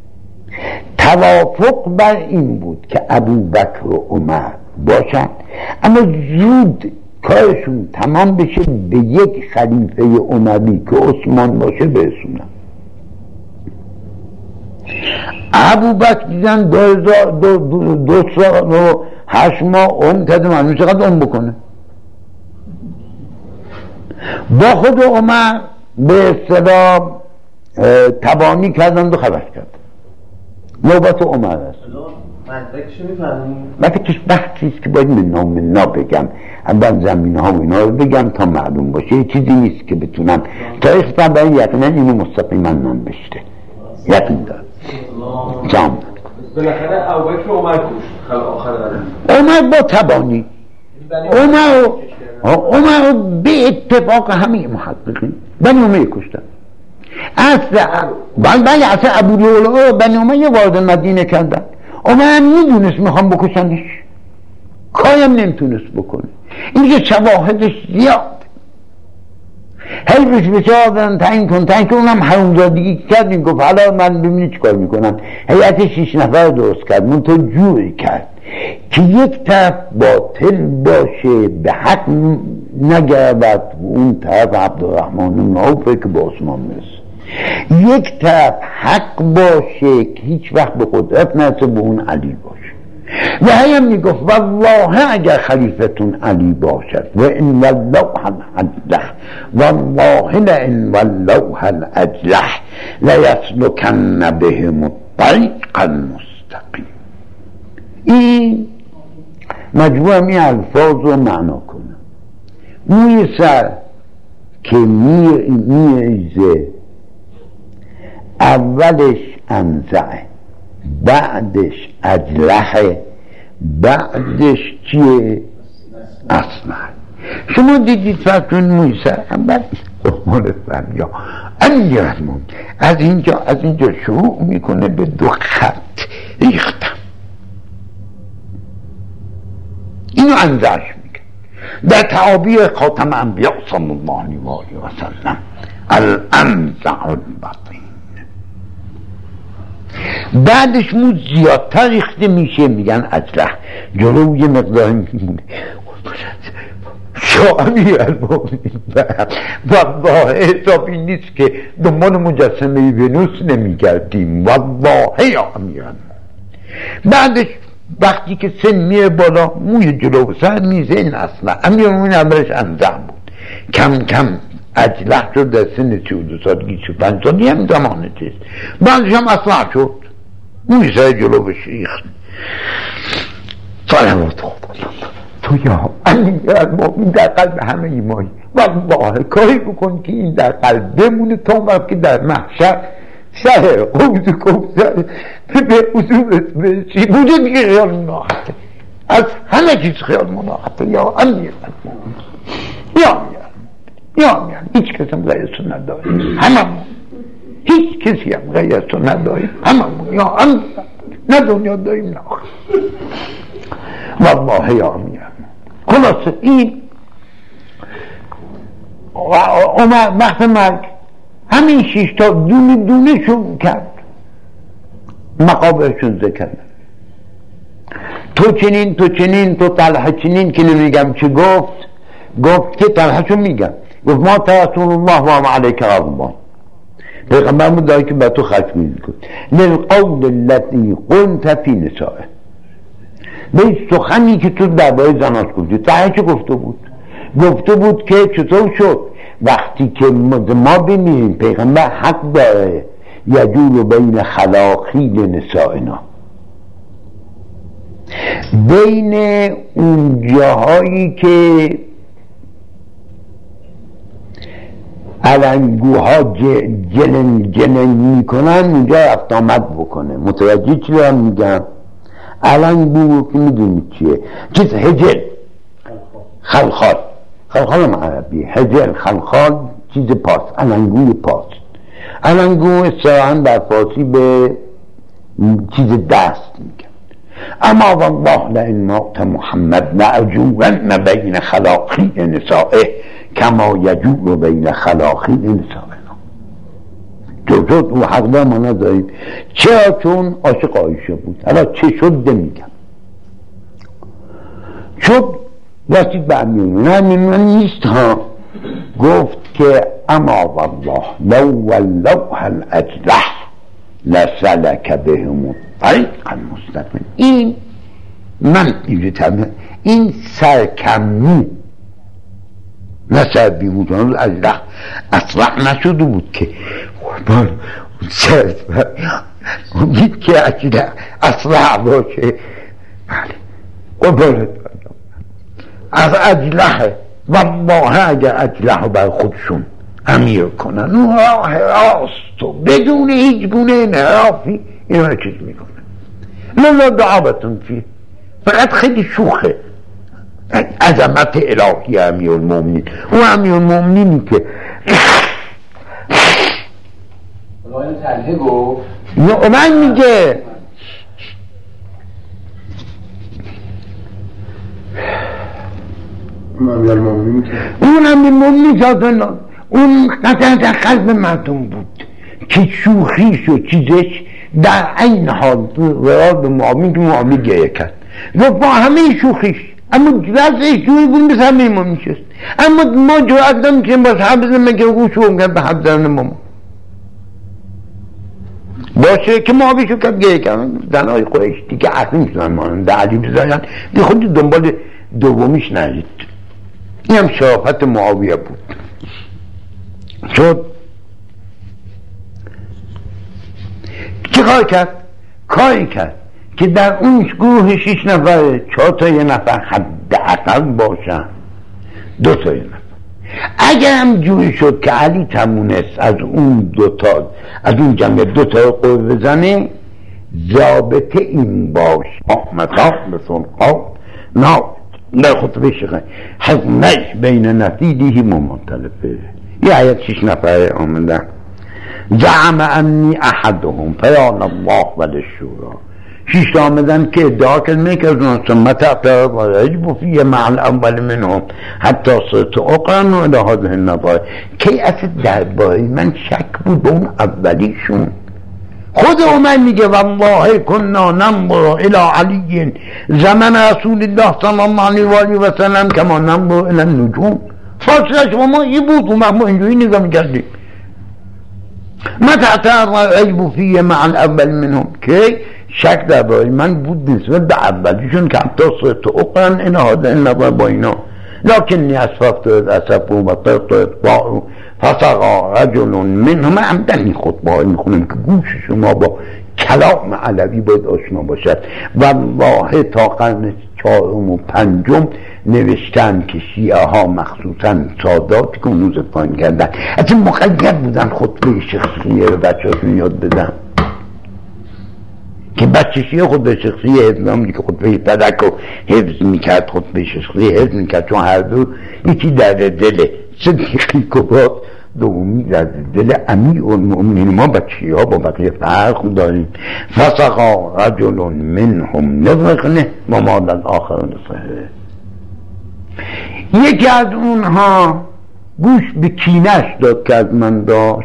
توافق بر این بود که ابوبکر و عمر باشند، اما زود کارشون تمام بشه به یک خلیفه اموی که عثمان باشه برسونن. ابوبکر دیدن 2 سال و 8 ماه عمر کرده، معلوم چقدر عمر بکنه. با خود عمر به اصطلاح تبانی کردن و خبر کرد. نوبت عمر است. مدرکشو میفهمیم؟ مدرکش بحثیست که باید منا بگم، اول زمینه ها و اینا رو بگم تا معلوم باشه. یه چیزی نیست که بتونم تاریخ برای یقینا اینو مستقیما ننوشته، یقین دارم. جام بالاخره ابوبکر عمر کشت آخر عمر با تبانی. عمر به اتفاق همه محققین بنی امیه کشتن. اصلا ابو لؤلؤ بنی امیه وارد مدینه کردن. عمر هم میدونست میخوام بکشنش، کارم نمیتونست بکنه. این که شواهدش زیاد هی روش بسیار دارن تعیین کن اونم حرومزادگی کردیم. گفت حالا من ببینی چی کار میکنم. هیئت 6 نفر درست کرد، من تو جوری کرد که یک طرف باطل باشه به حق نگرد، اون طرف عبدالرحمن بن عوف که با عثمان میرسه، یک طرف حق باشه که هیچ وقت به قدرت نرسه، به اون علی باشه. و هیم میگفت والله اگر خلیفتون علی باشد و ان والله الاجلح والله لئن والله الاجلح لیسلکن بهم الطریق المستقیم. این مجموعه می الفاظ رو معنا کنم. موی سر که میریزه اولش انزعه، بعدش اجلحه، بعدش چیه؟ اسمع. شما دیدید فرقون موی سر اول احمال فریا امیرالمومنین از اینجا شروع میکنه به 2 خط ریختم. اینو انزعش میگه در تعابیر خاتم انبیاء صلی الله علیه و آله و سلم، الانزع البطین. بعدش مو زیادتر ریخته میشه، میگن اجلح. جلو یه مقدار میمونه. شا امیرالمومنین والله حسابی نیست که دنبال مجسمه ونوس نمیگردیم، والله یا امیرالمومنین. بعدش وقتی که سن میره بالا موی جلو سر میزه. این اصلا امیرالمومنین اولش انزع بود، کم کم اجلح شد، در سن 32 سالگی 35 سالگی هم زمانه چیست. بعدش هم اصلا شد موی سر جلو بشیخت. صلوات خدا تو یا امیرالمومنین در قلب همه ایمایی. والله کاری بکن که این در قلب بمونه تا وقت که در محشر سر قوز کوثر به حضور چی بوده دیگه خیال مناخته، از همه چیز خیال مناخته. یا امیرالمومنین یا امیرالمومنین هیچ کسی هم غیر تو نداریم، هممون هیچ کسی هم غیر تو نداریم، هممون یا امیرالمومنین، نه دنیا داریم نه آخر. والله یا امیرالمومنین. خلاصه این عمر وقت مرگ همین 6 تا دونه دونه شروع کرد مقابرشون ذکر. تو چنین تو طلحه چنین که نمیگم چه گفت که طلحه چون میگم، گفت ما رسول الله و علیک غضبان، پیغمبر بود داری که به تو خشمگین کن. للقول الذی قلت فی نسائه، به این سخنی که تو درباره زناش گفتی. طلحه چه گفته بود که چطور شد وقتی که ما بمیریم پیغمبر حق داره یجول بین خلاخیل نسائنا، بین اون جاهایی که علنگوها جنن میکنن اونجا رفت آمد بکنه. متوجه چی دارم میگم؟ علنگو که میدونید چیه؟ چیز هجل خلخال هم عربی، هجل خلخال چیز پاس، علنگوی پاس. علنگو اصطلاحاً در فارسی به چیز دست میگن. اما والله لئن مات محمد لأجولن بین خلاخیل نسائه کما یجول بین خلاخیل نسائنا. جزد او حق دار ما نداریم. چرا؟ چون عاشق عایشه بود. حالا چه شد میگم. چون رسید به امیرالمومنین نیست ها، گفت که اما والله لو ولوها الاجلح لسلک بهم الطریق المستقیم. این من این سرکمو نسر بیمودان اجلح اصلاح نشده بود که امید که اصلاح باشه. بله قبالت از اجلحه والله اگر اجلحه بر خودشون امیر کنن اون راه راست و بدون هیچ گونه انحرافی این رو چیز میکنن. لذا دعوتون فی فقط خیلی شوخه عظمت الهی امیرالمومنین. اون امیرالمومنینی که خدایان تله گفت من میگه اون امیرالمومنین که اون قطعا قلب مردم بود که شوخیش و چیزش در این حال وراد به معامل که معامل گریه کرد و با همه شوخیش اما وضعش جوری بود مثل همه ما میشست. اما ما جرأت نمیکنیم باز هم بزنیم مگه گوشو کرد به حب زنن ما باشه که معاملشو کرد گریه کردن. زنهای قریش دیگه عقل میتونن مانند علی بزاین بی خود دنبال دومیش نرید. این هم شرافت معاویه بود. شد چه کاری کرد که در اون گروه 6 نفر 4 تا یه نفر حداقل باشن 2 تا یه نفر. اگر هم جوری شد که علی تمونست از اون 2 تا از اون جمع 2 تا رو قوی بزنه ضابطه این باش مطاق به سلقا در خطبه شخص حزنش بین نفیدهی ممانطلفه. یه آیت 6 نفر آمدن زعم انی احدهم فیان الله وللشورا 6 آمدن که ادعا کردن که از اون سمت اعتراض و یجب فیه مع الاول منهم حتی صرت اقرن و الی هذه النظائر. کی اصلا درباره من شک بود به اون اولیشون. خود عمر میگه والله کنا ننظر الی علی زمن رسول الله صلی الله علیه و سلم کما ننظر الی النجوم. فاصله شما ما این بود اون ما اینجوری نگاه میکردیم. متى اعتراض یجب فیه مع الاول منهم که شک درباره من بود نسبت به اولیشون که حتی صرت اقرن این هذه النظر با اینا لکنی اسفقت اسف و طرطت باعو فسقا رجل منهم عمدنی خطبه های میخونم که گوش شما با کلام علوی باید آشنا باشد. والله تا قرن 4 و 5 نوشتن که شیعه ها مخصوصا ساداتی که اونوز پایین کردن اصلا مقید بودن خطبه شخصیه رو بچه هاشون یاد بدن که بچه شیعه خطبه شخصیه حفظ نمیدی که خطبه پدک رو حفظ میکرد خطبه شخصیه حفظ میکرد چون هر دو یکی در دل صدیقی کبات دومی در دل امیرالمومنین. ما بچه ها با بقیه فرق داریم. فسقا رجل منهم نفقنه و مال الاخر نصحه. یکی از اونها گوش به کینش داد که از من داشت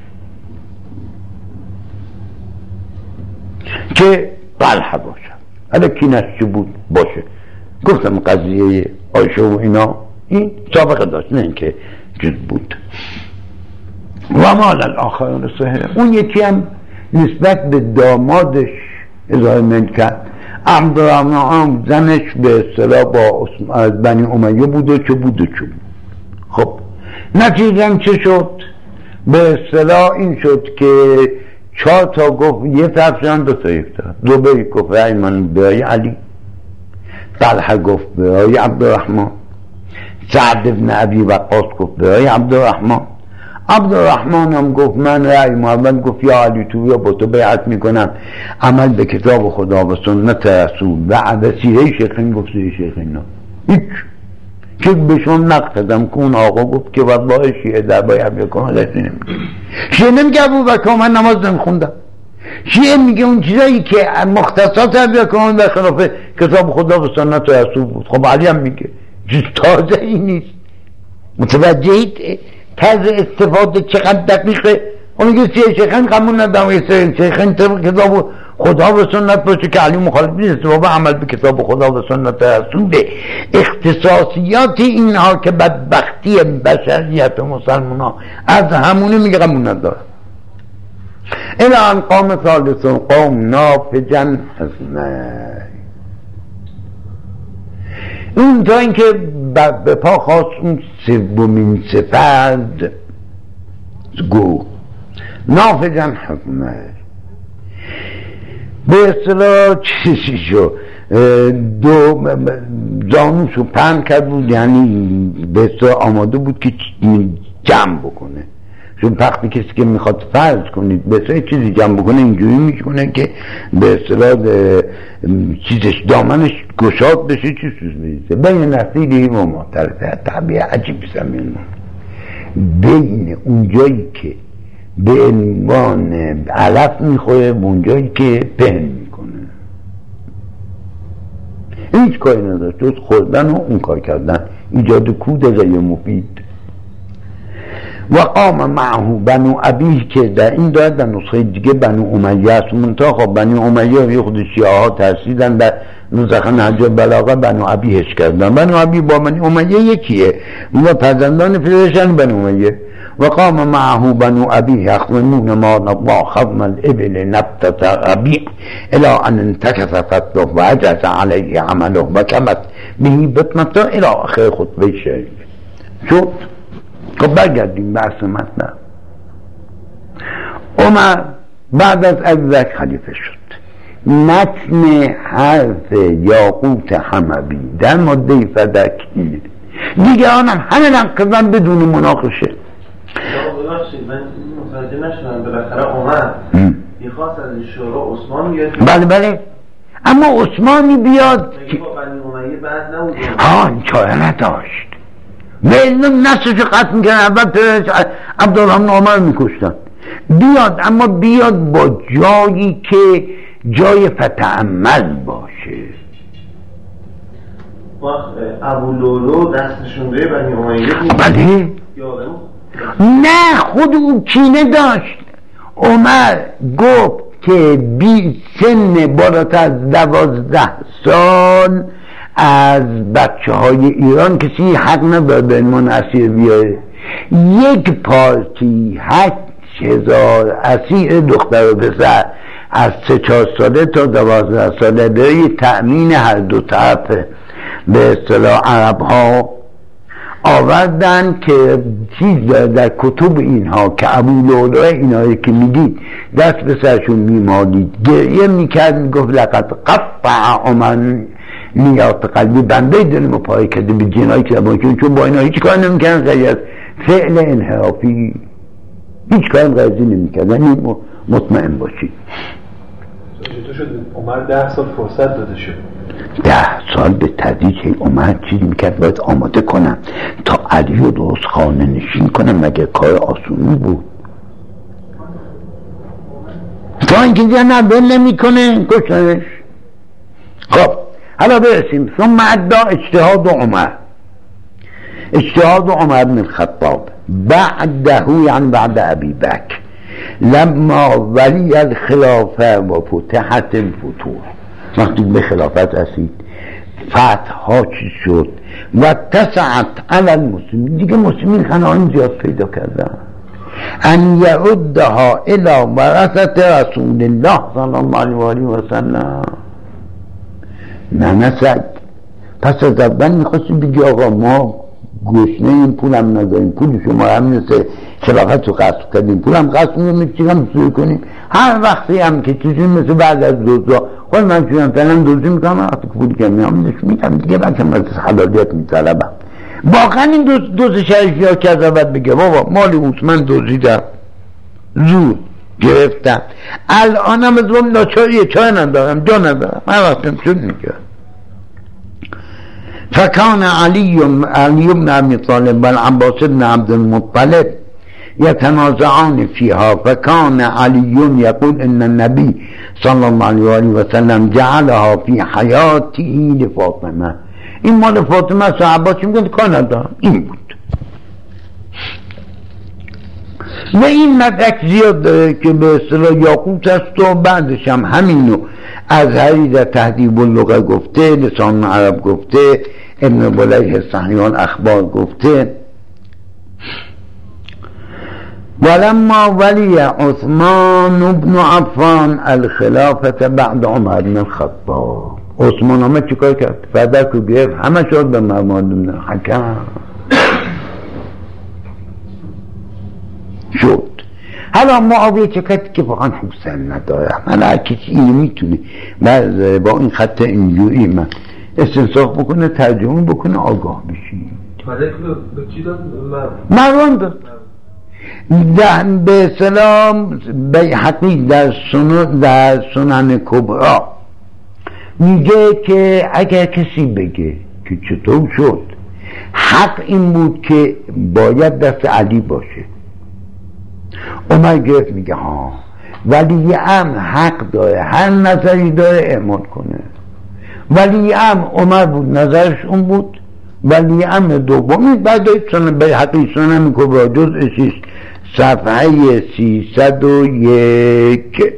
که طلحه باشه. حالا کینش چی بود باشه. گفتم قضیه عایشه و اینا این سابقه داشت نه اینکه جز بود. و مال الاخرون صحیح. اون یکی هم نسبت به دامادش اظهار من کرد. عبدالرحمن زنش به اصطلاح با از بنی امیه بود و چه بود. خب نتیجه چه شد؟ به اصطلاح این شد که 4 تا گفت یه طرف شدن 2 تا یک طرف. زبیر گفت رای من برای علی، طلحه گفت برای عبدالرحمن، سعد ابن ابی وقاص گفت برای عبدالرحمن. عبدالرحمن هم گفت من رأی محمد گفت یا علی تو یا با تو بیعت میکنم عمل به کتاب خدا و سنت رسول و وسیله شیخین. گفت شیخین نه هیچ که بهشون نقدم که اون آقا گفت که والله شیعه در باید بکنم دستی نمیگه. شیعه نمیگه ابو بکر من نماز نمیخوندم. شیعه میگه اون چیزایی که مختصات ابو بکر به خلاف کتاب خدا و سنت رسول بود. خب علی هم میگه چیز تازه ای نیست. متوجهید طرز استفاده چقدر دقیقه. اون میگه شیخین قبول ندارم شیخین طبق کتاب خدا و سنت باشه که علی مخالف نیست و عمل به کتاب خدا و سنت رسول. اختصاصیات اینها که بدبختی بشریت و مسلمان ها از همونه میگه قبول نداره. الان قام ثالث قوم نافجن حسنه، اون تا اینکه به پا خواست اون سومین صفت گو نافجن حسنه، به اصطلاح چیزی شو دو زانوشو پهن کرد بود، یعنی به اصطلاح آماده بود که جمع بکنه. چون وقتی کسی که میخواد فرض کنید به اصطلاح چیزی جمع بکنه اینجوری میکنه که به اصطلاح چیزش دامنش گشاد بشه، چی سوز بریزه بین نسیلی و معترضه. طبیعه عجیب زمین بین اونجایی که به عنوان علف میخوره و اونجایی که پهن میکنه هیچ کاری نداشت جز خوردن و اون کار کردن، ایجاد کود غیر مفید. و قام معه بنو ابیه که در این داید در نسخه دیگه بنو امیه است، منطقه خب بنو امیه یه خود شیعه ها ترسیدن در نسخه نهج البلاغه بنو ابیهش کردن. بنو ابیه با بنو امیه یکیه و پرزندان فرشن بنو امیه. و قام معه بنو ابیه یخدمون ما الله خدم الابل نبتة ابیه الى ان انتکس فتله و عجز علیه عمله و کمت بهی بطنته الى آخر خطبه شریف. شد خب برگردیم بحث مطلب. عمر بعد از ابوبکر خلیفه شد. متن حرف یاقوت حموی در ماده فدک اینه، دیگه آنم همه نقضن بدون مناقشه. ببخشید من متوجه نشدم، بالاخره عمر میخواست از شورا عثمان بیاد. بله بله، اما عثمانی بیاد با بنی امیه بعد نبود. این چاره نداشت، بینم نسلشو قطع میکنن، اول عبدالله بن عمر میکشتن. بیاد اما بیاد با جایی که جای فتعمل باشه. ابو لولو دستشون به بنی امیه بود. بله نه، خود او کینه داشت. عمر گفت که بی سن بالاتر از 12 سال از بچه های ایران کسی حق نداره به عنوان اسیر بیاره. یک پارتی 8000 اسیر دختر و پسر از 3-4 ساله تا 12 ساله برای تأمین هر دو طرف به اصطلاح عرب ها آوردن که چیز در کتب اینها که ابو لؤلؤ اینایی که میدید دست به سرشون میمالید، گریه میکرد، میگفت لقد قطع عمر نیات قلبی، بنده دلمو پای کرده به جنایی که باید، چون با اینا هیچ کار نمیکردن غیر از فعل انحرافی، هیچ کار غیرزی نمیکردن. مطمئن باشید. چطور شد عمر 10 سال فرصت داده شد؟ 10 سال به تدریج عمر چیز میکرد باید آماده کنم تا علی رو درست خانه نشین کنم، مگه کار آسونی بود؟ تا اینکه دیگه نبل نمی کنه کشتنش. خب حالا برسیم ثم ادعا اجتهاد عمر. اجتهاد عمر بن الخطاب بعده، یعنی بعد ابی بکر، لما ولی الخلافه و فتحت الفتوح، وقتی به خلافت رسید فتح ها چی شد و تسعت علی المسلمین، دیگه مسلمین خنایم زیاد پیدا کردن، ان یعدها الى ورثه رسول الله صلی الله علیه و سلم. نه سگ. پس از اول میخواستی بگی آقا ما گشنه این پولم نداریم، پول شما هم مثل خلافت رو قصد کردیم، پولم قصد میکنیم سوی کنیم. هر وقتی هم که چیزی مثل بعد از دوزا خود من چونم فعلا دوزی میکنم، وقتی که پولی که میامدش میکنم دیگه بچه من حلالیت میطلبم. واقعا این دوز شریفی ها که از اول بگه بابا مالی عثمان دوزیدم زود گرفتم، الان هم از دوم ناچاریه، چای ندارم جا ندارم، هر وقتم شد میگه. فکان علی بن ابی طالب و العباس بن عبد المطلب يتنازعان فيها، فكان علي يقول ان النبي صلى الله عليه وسلم جعلها في حياته لفاطمه. این مال فاطمه است. عباس میگه کانادا این بود. و این مدرک زیاد داره که به اصطلاح یاقوت است و بعدش هم همینو ازهری در تهذیب اللغه گفته، لسان عرب گفته، ابن بلیه صحیح الاخبار گفته. ولما ولی عثمان بن عفان الخلافة بعد عمر بن الخطاب، عثمان آمد چیکار کرد؟ فدک رو گرفت، همه شد به مروان بن حکم شد. حالا معاویه چه کرد که واقعا حوصله ندارم، حالا کسی اینو میتونه با این خط اینجوری من استنساخ بکنه، ترجمه بکنه، آگاه بشی. فدک به کی داد؟ مروان داد. به سلام بیهقی در سنن کبرا میگه که اگر کسی بگه که چطور شد، حق این بود که باید دست علی باشه. عمر گرفت میگه ها ولی امر حق داره، هر نظری داره اعمال کنه. ولی امر عمر بود، نظرش اون بود. ولی امر دومی بعد سنن بیهقی سنن کبرا جزء 6 صفحه 301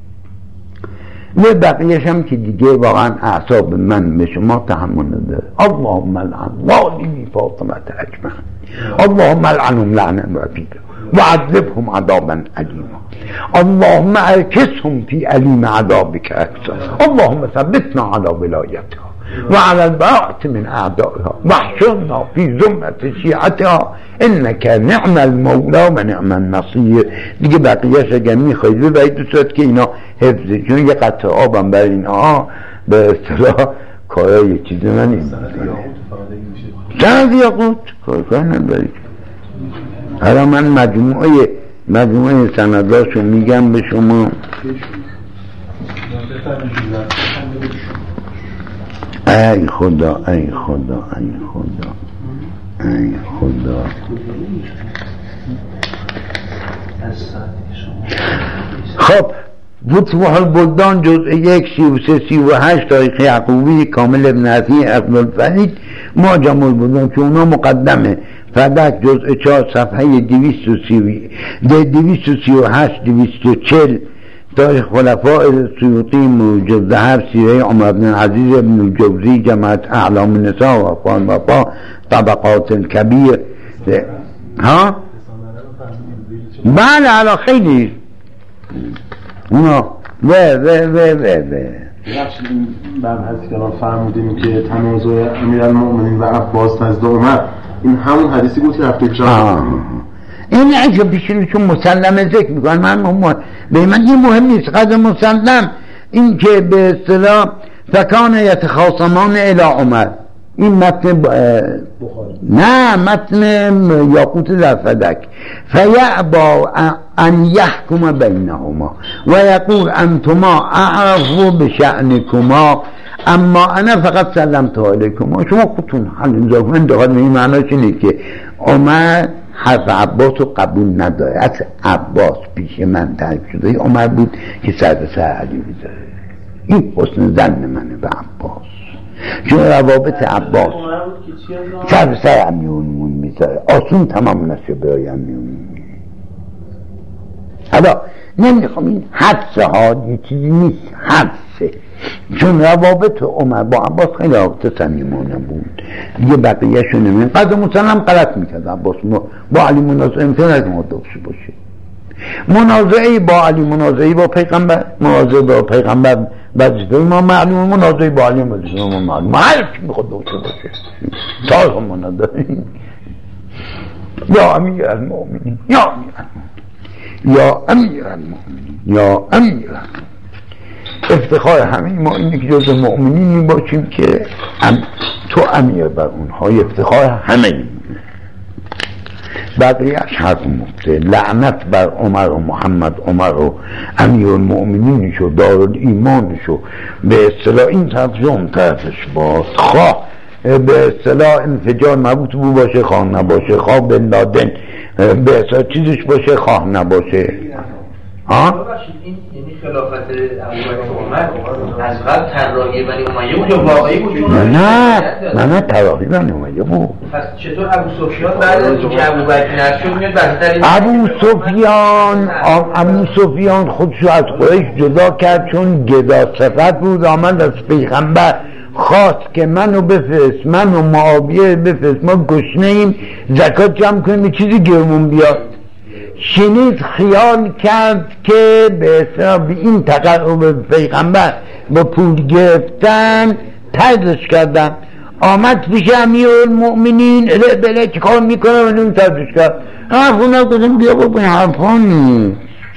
و بقیهش هم که دیگه واقعا اعصاب من به شما تحمل نداره. اللهم لعن ظالمی فاطمه اجمعین، اللهم لعنهم لعنا رفیقا وعذبهم عذابا الیما، اللهم ارکسهم فی علیم عذابک اکثر، اللهم ثبتنا علی ولایتها وعلى البراءة من أعدائها واحشرنا في زمرة شيعتها إنك نعم المولى ونعم النصير. دیگه بقیهش اگر میخواید ببرید تو صورت که اینا حفظه، چون یه قطع آبم برای اینا به اصطلاح کارای چیز من این سند یاقوت کار ندارید. حالا من مجموعه سنداشو میگم به شما. ای خدا ای خدا ای خدا ای خدا. خب فتوح البلدان جزء 1 33-38 تاریخ یعقوبی کامل ابن عطیه عبدالفرید، معجم البلدان که اونا مقدمه، فدک جزء 4 صفحه 238-240 تاریخ خلفاء سیوطی موجب ذهب سیره عمر بن العزیز ابن الجوزی جماعت اعلام النساء و افان وفا طبقات الکبیر. ها بله علا خیلی اونا و بعد هست که الان فهمیدیم که تنازع امیرالمؤمنین و عباس نزد عمر این همون حدیثی بود که هفته پیش این اگه پیشونی چون مسلم ذکر میکنن من به من این مهم نیست قدر مسلم این که به اصطلاح فکان یتخاصمان الی عمر، این متن نه متن یاقوت در فدک، فیعبا ان یحکم بینهما و یقول انتما اعرفوا بشأنکما اما انا فقط سلمت علیکما. شما خودتون حل اضافه داخل این معناش اینه که عمر حرف عباس رو قبول نداره. از عباس پیش من تعریف شده عمر بود که سر علی میذاره. این حسن ظن منه به عباس، چون روابط عباس سر امیرالمومنین میذاره، آسون تمام نشه برای امیرالمومنین. حالا نمیخوام این حدسه ها یه چیزی نیست، حدسه، چون روابط عمر با عباس خیلی روابط صمیمانه بود. دیگه بقیه شو نمیم قدر مسلم غلط میکرد عباس با علی منازعه امتحان از مدافع باشه. منازعه با علی، منازعه با پیغمبر، منازعه با پیغمبر وظیفه ما معلومه، منازعه با علی وظیفه ما معلومه. هر کی میخواد داشته باشه تاریخ منازعه یا امیر المؤمنین یا امیر المؤمنین یا امیر افتخار همه ما اینه که جز مؤمنینی باشیم که تو امیر بر اونها، افتخار همه بقیه‌اش حرف مفته. لعنت بر عمر و محمد عمر و امیر المؤمنینش و دارالایمانش و به اصطلاح این طرفش اون طرفش باز، خواه به اصطلاح انفجار مربوط بود باشه خواه نباشه، خواه بن لادن به اصطلاح چیزش باشه خواه نباشه. ها؟ این یعنی خلافت ابوبکر عمر از قبل طراحی بنی امیه بود یا واقعی بود؟ نه طراحی بنی امیه بود. پس چطور ابو سفیان بعد از اینکه ابوبکر نشد میاد بدتر؟ ابو سفیان خودشو از قریش جدا کرد چون گدا صفت بود، آمد از پیغمبر خواست که منو بفرست، من و معاویه بفرست، ما گشنه ایم زکات جمع کنیم چیزی گیرمون بیاد. شنید خیال کرد که به حساب این تقرب پیغمبر با پول گرفتن طردش کردن، آمد پیش امیرالمؤمنین بله چه کار میکنه و نمی طردش کرد. حرفونا کدیم بیا با این حرفا نیست.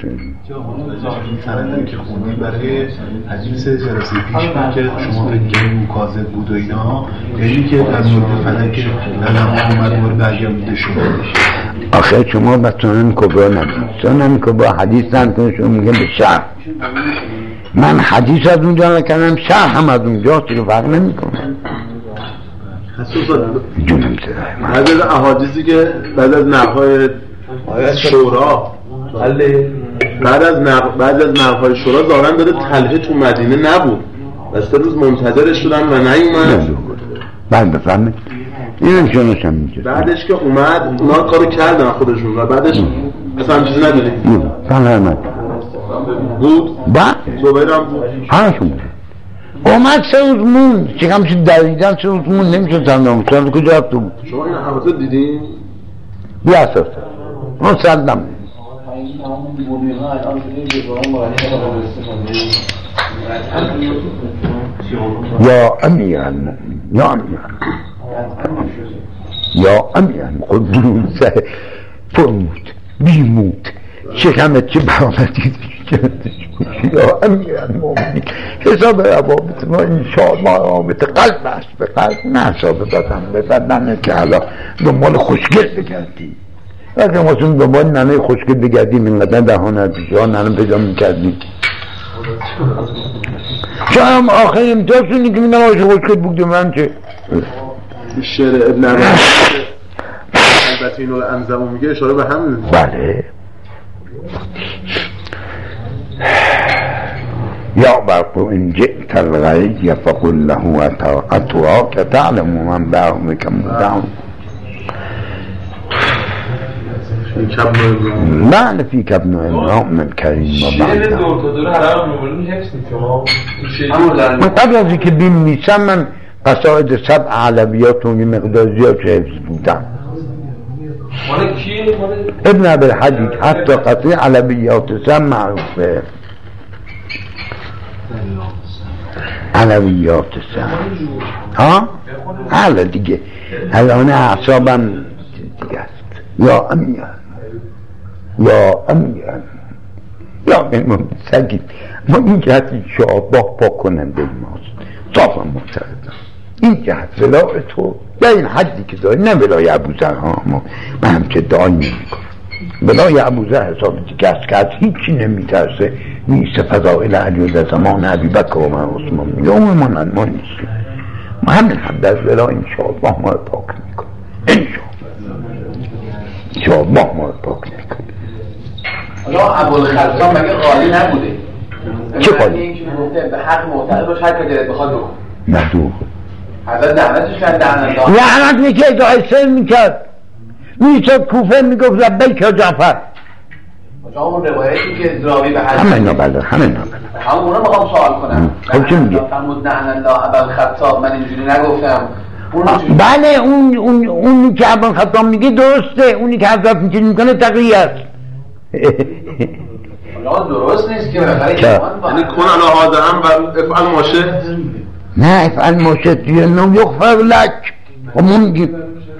سندم که خوندی برای حدیث جلسه پیش بود که شما بگیم کاذب بود و اینا، یعنی که در مورد فلک علم آمد مورد برگرده شما آخه شما با سنن کبرا نمید، سنن کبرا حدیث نکنه، شما میگن به شرح. من حدیث از اونجا نکنم، شرح هم از اونجا که فرق نمی کنم. جونم سرای بعد از احادیثی که بعد از نقهای شورا بعد از نقهای شورا ظاهرا داره طلحه تو مدینه نبود و 3 روز منتظرش شدن و نیومد. بعد بفهمید اینم شنوشم میگه بعدش که اومد اونا کارو کردن خودشون و بعدش اصلا هم چیزی نداریم فهمت بود با زبیر هم بود همشون بود. اومد 3 روز موند چکم چی دریدن 3 روز موند نمیشون تندام سال کجا رفت بود. شما این حواسط دیدین؟ بیا اساس اون سردم یا امیر المؤمنین یا امیر خود بروز فرمود بیمود شکمت چه برامدید یا امیر المؤمنین حساب روابط ما انشاءالله روابط قلب است به قلب نه حساب بدن که حالا دنبال خوشگل بگردیم. اگه ما چون دنبال ننه خوشگل بگردیم اینقدر دهان از پیشها ننه پیدا میکردیم چه هم آخر امتیاز شدی که میدن آشه خوشگل بگده من چه شعر ابن عربی البته اینو انزمو میگه اشاره به هم بله یا برقو این جئت الغیج فقل له اتواک تعلم من برمک مدام بله فیک ابن ابن کریم و بعد من قبل از اینکه بیم نیستم من قصاید 7 علویات و یه مقدار زیاد حفظ بودم. ابن عبد الحدید حتی قصه علویات 7 معروفه. علویات 7 ها؟ حالا دیگه الان اعصابم دیگه است. یا امیر یا امیر یا امام سگید ما این جهت شعباه پاک کننده ماست صافم معترضم این جهت ولای تو به این حدی که داری نه ولای ابوذر ها من همچه دعای نمی کنم ولای ابوذر حساب دیگه است که از هیچی نمی ترسه نیست فضائل علی در زمان ابی بکر و من عثمان میگه ما نیستیم ما همین حد از ولای انشاءالله ما رو پاک میکنم انشاءالله ما رو پاک میکنم. حالا ابوالخطاب مگه قالی نبوده؟ چه قالی؟ اینکه گفته به حق معتقد باش هر که دلت بخواد بکن. ندوخ حضرت لعنتش کرد لعنت میکرد ادعای سر میکرد میشد کوفه میگفت لبیک یا جعفر. اون روایتی که زراوی به حضرت همه اینا بله همون اونا میخوام سوال کنم. خب چی میگه؟ فرمود نه الله ابوالخطاب من اینجوری نگفتم. بله اونی که ابوالخطاب میگه درسته، اونی که حضرت میکنه تقیه است. درست نیست که یعنی کن علا حاضرم و افعل ماشه نه افعل ماشه دیگه نو یغفر لک همون میگیم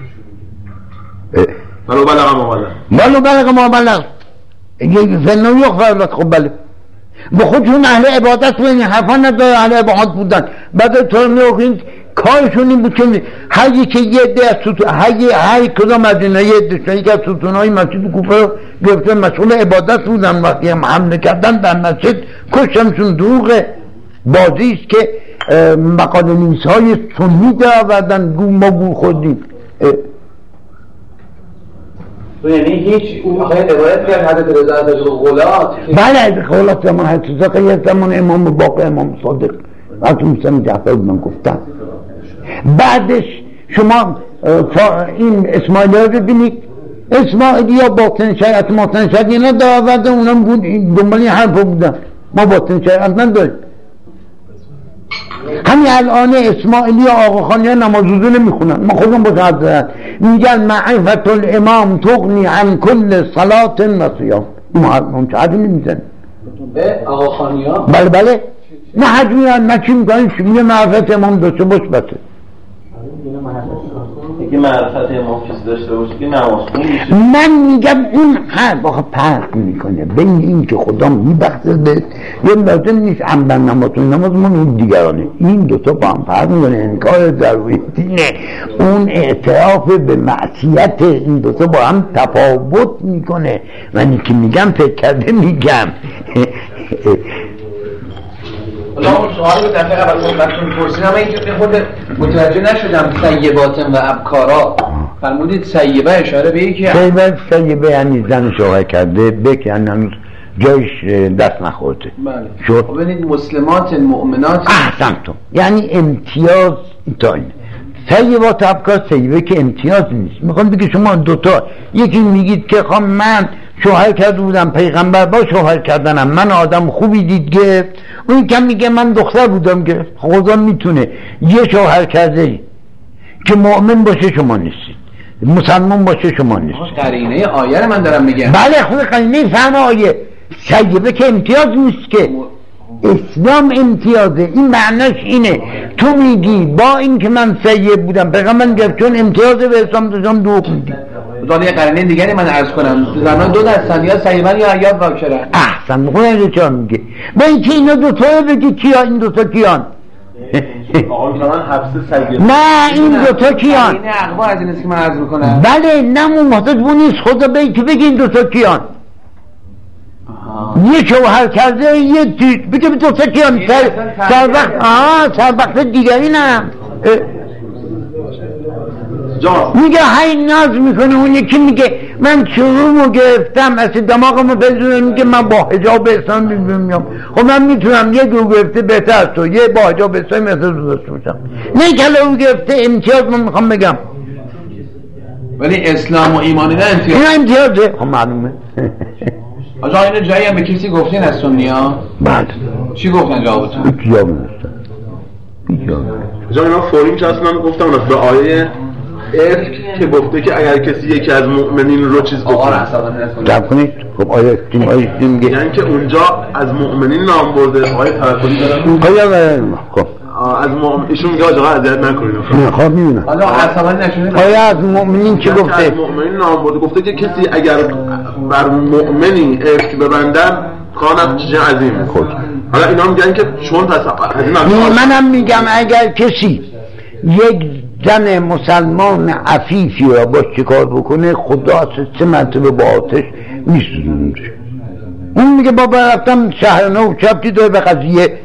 ولو بلغ ما بلغ فنو یغفر لک. خب بله به خودشون اهل عبادت و این حرفا نداره اهل عبادت بودن. بعد تو نگید کارشون این بود که هر یکی یه عده از ستون هر کدام از اینا یه عده یکی از ستونهای مسجد کوفه رو گرفته مسئول عبادت بودن. وقتی هم حمله کردن در مسجد کشتنشون. دروغ بازی است که مقاله نویس‌های سنی در آوردن گو ما گو خودیم. یعنی هیچ آخه روایت کرد حضرت رضا از غلات بله غلات زمان حضرت رضا زمان امام باقر امام صادق حضرت موسی جعفر من گفتم. بعدش شما این اسماعیلی رو ببینید، اسماعیلی ها باطن شریعت باطن شریعت اینا داورده اونم بود دنبال این حرف بودن، ما باطن شریعت نداریم. همین الان اسماعیلی آقا خانی ها نماز وضو نمیخونن، ما خودم با حضرت میگن معرفت الامام تغنی عن کل صلاة و صیام. این چه حدی نمیزن به آقا خانی ها؟ بله نه حد میان نه چی میکنن میگه معرفت امام داشته باش بسه. اگه معرفت امام کسی داشته باشه که نماز خون میشه. من میگم اون هر واقع فرق میکنه بین این که خدا میبخشه به یه لازم نیست عمدن نماز من این دیگرانه، این دوتا با هم فرق میکنه. انکار ضروری دینه، اون اعتراف به معصیت، این دوتا با هم تفاوت میکنه. من که میگم فکر کرده میگم حالا اون سوال رو دفعه قبل خودتون پرسیدم، من اینجا خود متوجه نشدم سیبات و ابکارا فرمودید سیبه اشاره به یکی سیبه یعنی زن شوهر کرده بکنن جایش دست نخورده. بله شد ببینید مسلمات مؤمنات احسنتم یعنی امتیاز تا اینه. سیبات ابکار سیبه که امتیاز نیست. میخوام بگه شما دوتا یکی میگید که خواهم من شوهر کرده بودم پیغمبر با شوهر کردنم من آدم خوبی دید گرفت، اون که میگه من دختر بودم گرفت. خدا میتونه یه شوهر کرده که مؤمن باشه شما نیستید، مسلمان باشه شما نیستید. قرینه آیه رو من دارم میگم. بله خود قرینه فهم آیه سیبه که امتیاز نیست که اسلام امتیازه. این معناش اینه تو میگی با این که من سیب بودم پیغمبر گفت چون امتیاز به اسلام داشتم دوق میدی. داره یه قرینه دیگری من عرض کنم زنان دو دستن یا سیبن یا عیاد باکرن. احسن خود اینجا چه میگه با این که اینا دوتا بگی کیا این دوتا کیان؟ نه این دوتا کیان؟ این اخبار از این است که من عرض میکنم. بله نه محتاج بو نیست خدا بگی که بگی این دوتا کیان. یه شوهر کرده یه بگه به دوتا کیان سر وقت دیگری نه میگه های ناز میکنه. اون یکی میگه من چرومو گرفتم از دماغمو بزنه، میگه من با حجاب اسلام میام. خب من میتونم یه دو گرفته بهتر از تو یه با حجاب اسلام مثل تو داشته باشم، نه کله او گرفته امتیاز. من میخوام بگم ولی اسلام و ایمانی نه امتیاز. این امتیازه. خب معلومه. آجا اینو جایی هم به کسی گفتین از سنی ها؟ بعد چی گفتن جوابتون؟ جواب نستن آجا اینا فورین که اصلا گفتم به آیه افک که گفته که اگر کسی یکی از مؤمنین رو چیز گفته جمع کنید. خب آیه میگه یعنی که اونجا از مؤمنین نام برده. آیه توکلی دارن خب از مؤمن ایشون میگه آقا اذیت نکنید. خب میدونم حالا عصبانی نشونید. آیه از مؤمنین چی گفته؟ از مؤمنین نام برده، گفته که کسی اگر بر مؤمنی افک ببندن کانت چیز عظیمه. خب حالا اینا میگن که چون پس منم میگم اگر کسی یک زن مسلمان عفیفی را باش چیکار بکنه خدا از 3 مرتبه با آتش میسوزونه. اون میگه بابا رفتم شهر نو چپتی داره به قضیه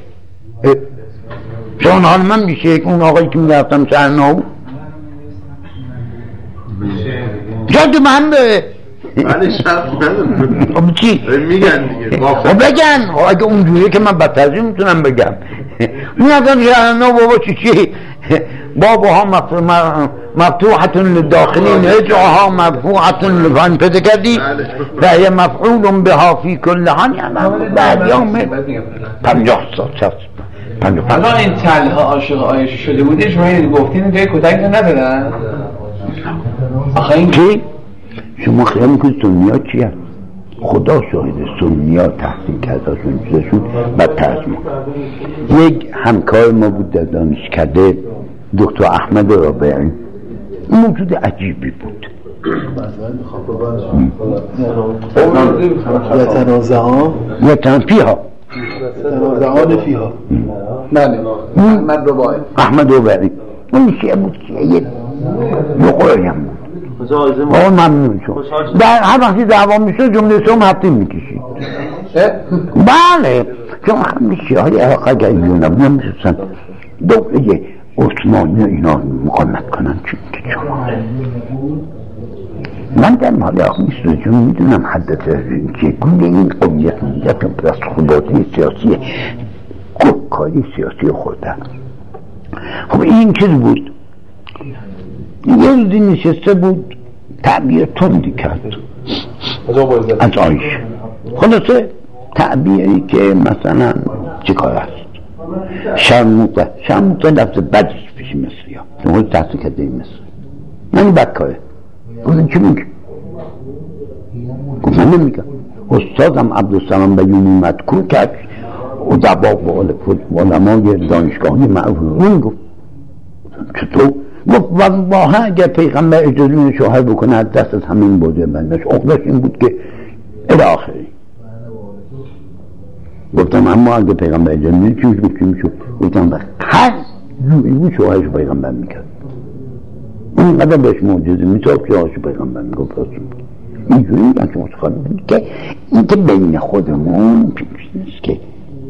چون حال من میشه اون آقایی که میرفتم شهر نو جد من به بله شرط ندارم. خب چی؟ میگن دیگه خب بگن اگه اونجوری که من بدترزی میتونم بگم میادم شهر نو بابا چی بابها مفتوحتون للداخلین اجعها مرفوعتون لفن پیدا کردی و هی مفعول بها فی کل حال بعد یوم 50 سال 50. حالا این تلها عاشق آیش شده بوده شما این گفتین جای کتک ندادن؟ آخه این چی؟ شما خیال میکنید سنیات چی هست؟ خدا شاهد سنیات تحصیل کرداشون چیزشون بدتر از ما. یک همکار ما بود در دانشکده دکتر احمد رابعی، موجود عجیبی بود. یتنازعان فیها بله احمد رابعی اون شیعه بود، شیعه نقایی هم بود. آقا ممنون شد. در هر وقتی دعوا میشه جمله سوم هفته میکشید. بله چون همه شیعه های عراق اگر ایون نبود نمیشستن دوله عثمانی اینا مقاومت کنن. چون من در مال آخ نیست چون میدونم حدث که گونه این قومیت میگه پس خوداتی سیاسی کاری سیاسی خودم. خب این چیز بود، یه روزی نشسته بود تعبیر تندی کرد از آیشه، خلاصه تعبیری که مثلا چه کار است شرموطه لفظ بدش پیش مصری ها نمون تحصیل کرده این مصری یعنی بدکاره. گفتم چی میگه؟ گفتم من نمیگم. استادم عبدالسلام بیومی مدکور کرد و دبا علمای دانشگاهی معروف گفت چطور؟ گفت واقعا اگر پیغمبر اجازه شوهر بکنه از دست از همین بوده بندش اقدش این بود که الاخری. گفتم اما اگه پیغمبر اجازه میده چی میشود؟ گفتم هر جوری بود شوهرش پیغمبر میکرد، اون قدر بهش معجزه میتاب که شوهرش پیغمبر میگفت. اینجوری میگن که متخواهد که این که بین خودمون نیست که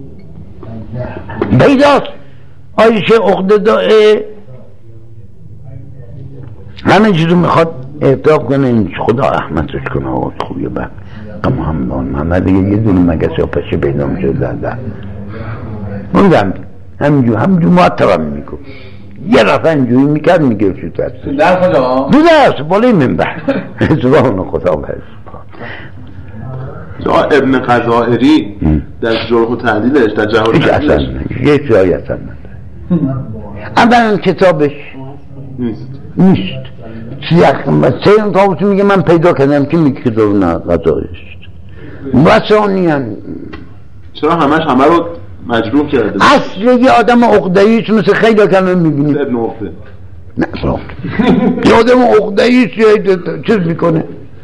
بیداست آیشه عقده داره همه چیزو میخواد اعتراف کنه این خدا احمدش کنه آقا خوبیه بعد محمد دیگه یه دونه مگس یا پشه پیدا میشه در موندم همینجور معطبم میکن یه رفت اینجوری میکرد میگرد شد در کجا؟ دو درست بالای منبر زبان خدا بست. ابن قضائری در جرح و تعدیلش در جهر و تعدیلش یک جایی اصلا اولا کتابش نیست سیرن تابوسی میگه من پیدا کردم که میگه کتاب نه قضایش و ثانیاً چرا همه رو مجروح کرده؟ اصل یه آدم عقده‌ایش مثل خیلی کلمه میبینید ابن عقده نه یه آدم عقده‌ایش چیز میکنه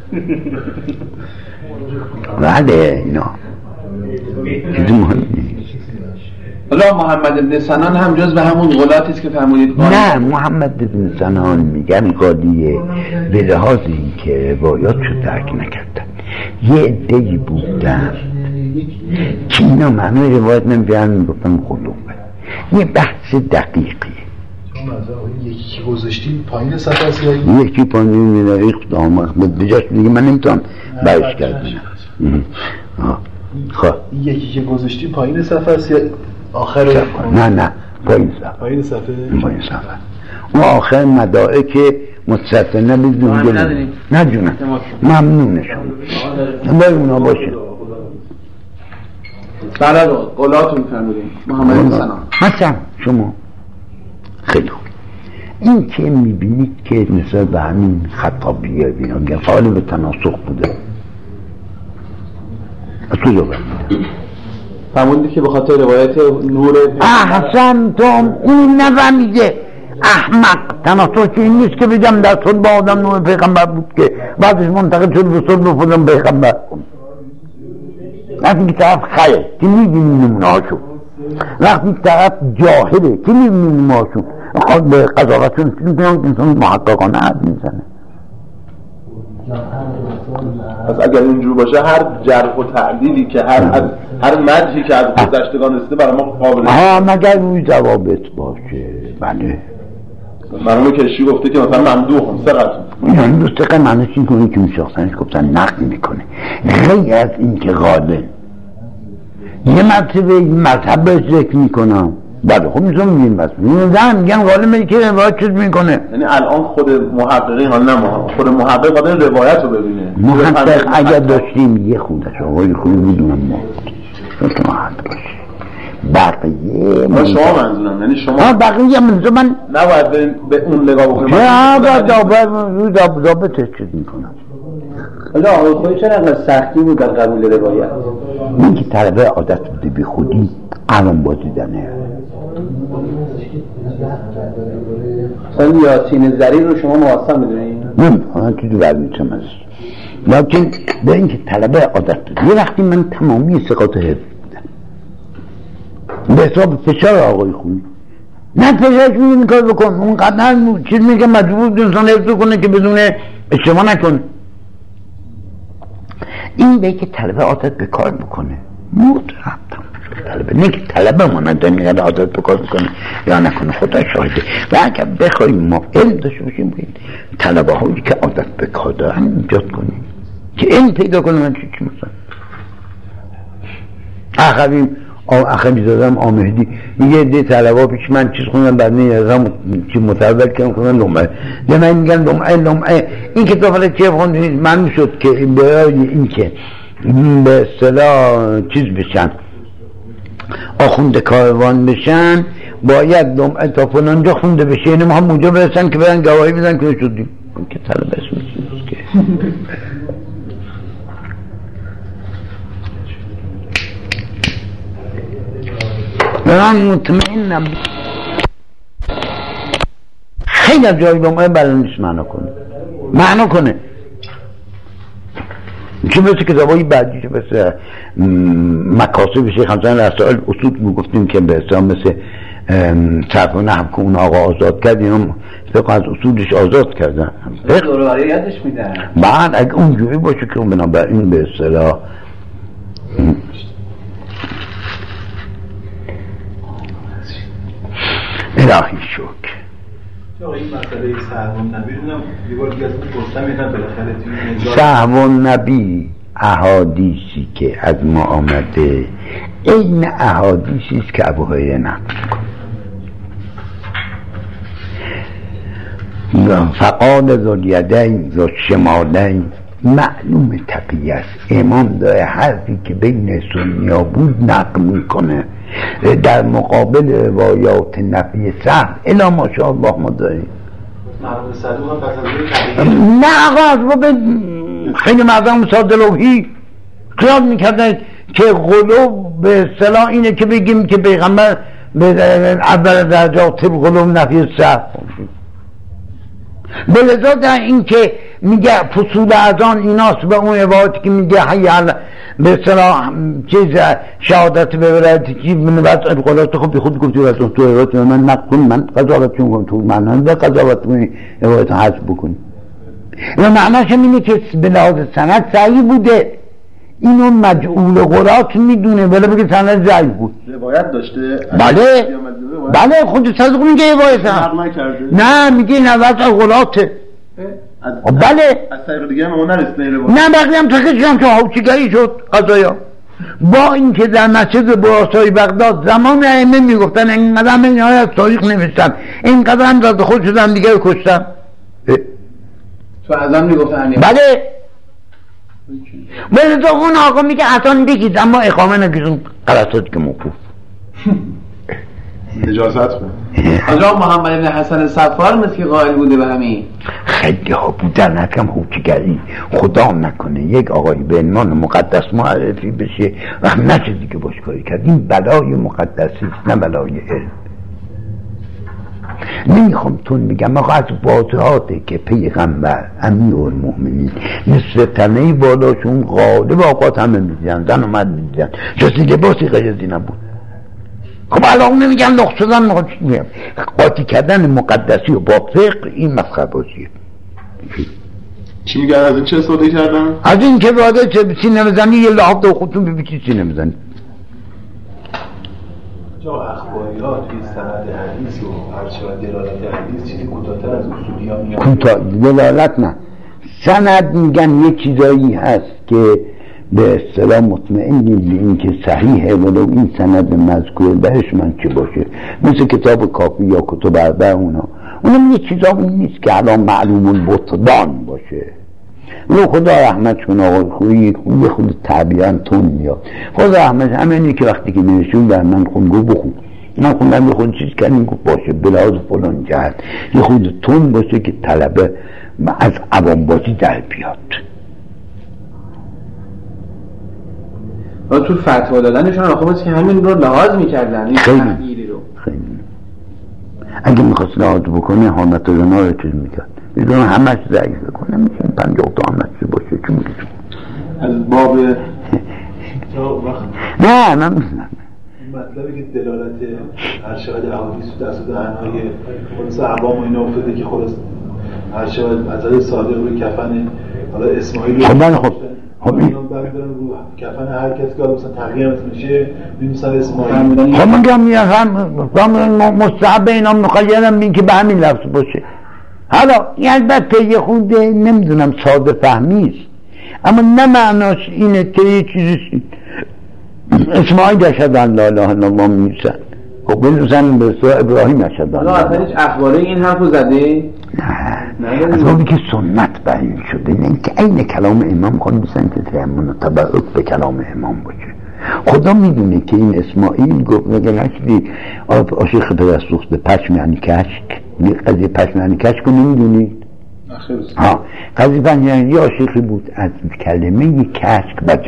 بله نه چیزی مهم نیست. حالا محمد ابن سنان هم جز به همون غلاتیست که فرمودید؟ نه محمد ابن سنان میگن قالیه به لحاظ این که روایات رو درک نکردن یه عده‌ای بودن که اینا معنی روایت نمیدن میگفتن خلوقه یه بحث دقیقیه. یکی گذاشتیم پایین صفحه است یا یکی پایین می‌ریخت آمد بجاش دیگه من نمیتونم برش کردم. خب یکی که گذاشتیم پایین صفحه است یا آخر؟ نه پایین صفحه اون آخر مدائک مستثنی بدون جلو نه جونه ممنونشون باید اونا باشه. بله قلاتون فرمودیم محمد ابن سنان حسن شما خیلی خوب این که میبینید که مثل به همین خطابیه بینا که غالب تناسخ بوده از کجا برمیده فرمودید که به خاطر روایت نور احسنتم اون نفهمیده احمق تناسخ که این نیست که بگم در صد با آدم نور پیغمبر بود که بعدش منتقل شد به صد بفودم پیغمبر وقتی که طرف خیه که میبینی نمونه هاشون وقتی که طرف جاهله که میبینی نمونه هاشون خواهد به قضاوتشون میکنم که انسان محققانه حد میزنه. پس اگر اینجور باشه هر جرح و تعدیلی که هر مدحی که از گذشتگان رسیده برای ما قابله مگر روی ضوابط باشه. بله مرحوم کشی گفته که مثلا ممدوحم ثقتون یعنی دو ثقه معنیش این کنه که میشاختنش گفتن نقد میکنه غیر از این که غالب یه مرتبه مذهب بهش ذکر میکنم بله خب میتونم میگیم بس میگن غالبه که روایت چیز میکنه. یعنی الان خود محققین حال نه خود محقق باید روایت رو ببینه. محقق اگر داشتیم یه خودش آقای خوبی بودونم ما راحت باشه بقیه ما شما منظورم یعنی شما بقیه منظور من نباید به اون نگاه بکنیم نه باید ضابطش چیز میکنم. حالا آقای خودی چرا انقدر سختی بود در قبول روایت؟ این که طلبه عادت بوده بی خودی قرم بازیدنه. مثلا یاسین زریر رو شما موثق میدونید؟ نه چیزی برمیتم ازش لیکن به این که طلبه عادت بوده یه وقتی من تمامی ثقات حفظ بودم به حساب فشار آقای خوبی نه فشارش میگه این کار بکن اون قدر چیز میگه مجبور بود انسان حفظ کنه که بدون اشتباه نکنه. این به که طلبه عادت به کار بکنه موت رفتم شد طلبه نه که طلبه ما نداریم یعنی عادت بکار بکنه یا نکنه خدا شاهده. و اگر بخوایم ما علم داشته باشیم بگید طلبه هایی که عادت بکار دارن ایجاد کنیم که علم پیدا کنیم. من چی مثلا اخوی زادم آمهدی یه ده طلبه پیش من چیز خوندم بعد نیازم چی متعبد کردم خوندم لمعه ده من میگن لمعه این کتاب حالا چه خوندید من شد که برای این که به اصطلاح چیز بشن آخونده کاروان بشن باید لمعه تا فلانجا خونده بشه یعنی ما هم اونجا برسن که برن گواهی بدن که شدیم که طلبه اسم چیز که من مطمئنم خیلی از جای لمعه بلد نیست معنا کنه چه مثل کتابایی بعدی چه مثل مکاسب شیخ حسن رسائل اصول میگفتیم که به اصلا مثل صرف و نحو که اون آقا آزاد کرد اینا فقط از اصولش آزاد کردن دوره یادش میدن بعد اگه اونجوری باشه که بنابراین به اصطلاح الهی شکر. این مسئله سهو النبی رو یه بار دیگه گفتم اینا بالاخره توی سهو النبی احادیثی که از ما آمده این احادیثی است که ابو هریره نقل میکنه. فقال ذوالیدین ذو الشمالین معلوم تقی است. امام داره حرفی که بین سنیا بود نقل میکنه در مقابل روایات نفی سهو الا ماشاءالله ما داریم. مرحوم صدوق هم پس از نه آقا به خیلی مردم صادلوحی خیال میکردن که غلو به اصطلاح اینه که بگیم که پیغمبر به اول درجات غلو نفی سهو بلذا در این که میگه فصول اذان ایناست به اون عبارتی که میگه حی به اصطلاح چیز شهادت به ولایت چیز من وضع القلات خب خود گفتی واسه تو عبارت من نقل من قضاوت کنم تو من به قضاوت کنی عبارت حذف بکنی و معناش اینه که به لحاظ سند صحیح بوده اینو مجعول قرات میدونه ولی بگه سند ضعیف بود. روایت داشته بله خود صدوق میگه روایت نه میگه این وضع القلاته بله از طریق دیگه ما نرسیده نه بقیه هم تکشم که حوچیگری شد قضایا با اینکه در مسجد براسای بغداد زمان ائمه میگفتن اینقدر هم این های از تاریخ نوشتن اینقدر هم داد خود شدن دیگر کشتن تو ازم میگفتن بله بله اون آقا میگه اصلا بگید اما اقامه نگیزون قرصاتی که موقوف اجازت کن آجا محمد بن حسن صفار مثل که قائل بوده به همین خیلی ها بودن نکم حوچیگری خدا نکنه یک آقایی به عنوان مقدس معرفی بشه و نچه دیگه باش کاری کرد. این بلای مقدسی نه بلای علم. نمیخوام تون میگم آقا از واضحاته که پیغمبر امیرالمؤمنین نصف تنه بالاشون غالب اوقات همه میدیدن زن اومد میدیدن جسی لباسی غیرزی نبود. خب الان نمیگن لخت شدن قاطی کردن مقدسی و با فقه این مسخره بازیه. چی میگن از این چه استفاده کردن؟ از این که باید سینه بزنی یه لحاف دو خودتون ببیچید سینه بزنی جا اخباریات توی سند حدیث و هرچه دلالت حدیث چیزی کوتاه‌تر از اصولی ها میاد. کوتاه دلالت نه سند میگن یه چیزایی هست که به اصطلاح مطمئنیم به این که صحیحه ولو این سند مذکور بهش من چه باشه مثل کتاب کافی یا کتب اربع اونم یه چیزایی نیست که الان معلوم البطلان باشه. لو خدا رحمت کن آقای خویی خود تعبیراً تون میاد. خدا رحمت همینی که وقتی که نوشون در من خون گو بخون من خوندم یه خود چیز کردیم گفت باشه بلاز فلان جهت یه خود تون باشه که طلبه از عوامبازی در بیاد. و تو فتوا دادنشون آخه باید که همین رو لحاظ میکردن این خیلی اگه میخواست لحاظ بکنه حامت و زنا رو چیز میکرد میدونم همش ضعیف بکنه میشن 50 تا همش باشه چون میگه از باب نه من میزنم مطلبی که دلالت هر شاید احادیث و دست دهنهای خلاص عوام و اینا افتاده که خلاص هر شاید از صادق روی کفن حالا اسماعیل خب خب اینا برمی‌دارن رو کفن هر کس که مثلا تغییر میشه می‌نویسن اسماعیل. خب من میگم مستحب اینا مخیرم این که به همین لفظ باشه. حالا این البته یه خود نمیدونم ساده فهمی است، اما نه معناش اینه که یه چیزی اسماعیل اشهد ان لا اله الا الله می‌نویسن. خب بنویسن به اسم ابراهیم اشهد ان لا اله. اصلا هیچ اخباره این حرفو زده؟ نه از اونی که سنت بیان شده، نه که عین کلام امام خون بسن که تیمون تبعک به کلام امام باشه. خدا میدونه که این اسماعیل گفت مگه نشدی عاشق پدر سوخته پشم یعنی کشک، قضیه پشم یعنی کشک رو نمیدونید؟ ها قضیه پشم یعنی یه عاشقی بود از کلمه یه کشک بدش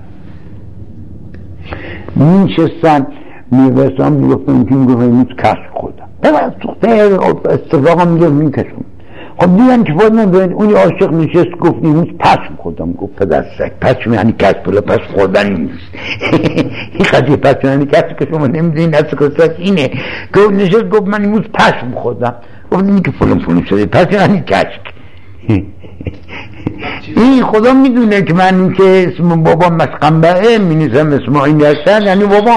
میام میشستن میرسان میگفتن که میگفت این کشک خودم پدر سوخته استفاقا میگفت این کشک. خب دیدن که باید نباید اونی عاشق نشست گفت نیموز پشم خودم. گفت پدر سگ پشم یعنی کس بلا پشم خوردن نیست. این قضیه پشم یعنی کسی که شما نمیدونین از قصص اینه که نشست گفت من نیموز پشم خودم. گفت این که فلان شده پشم یعنی کشک. این خدا میدونه که من این که اسم بابام مسقنبعه مینیزم اسماعیل هستن یعنی بابام.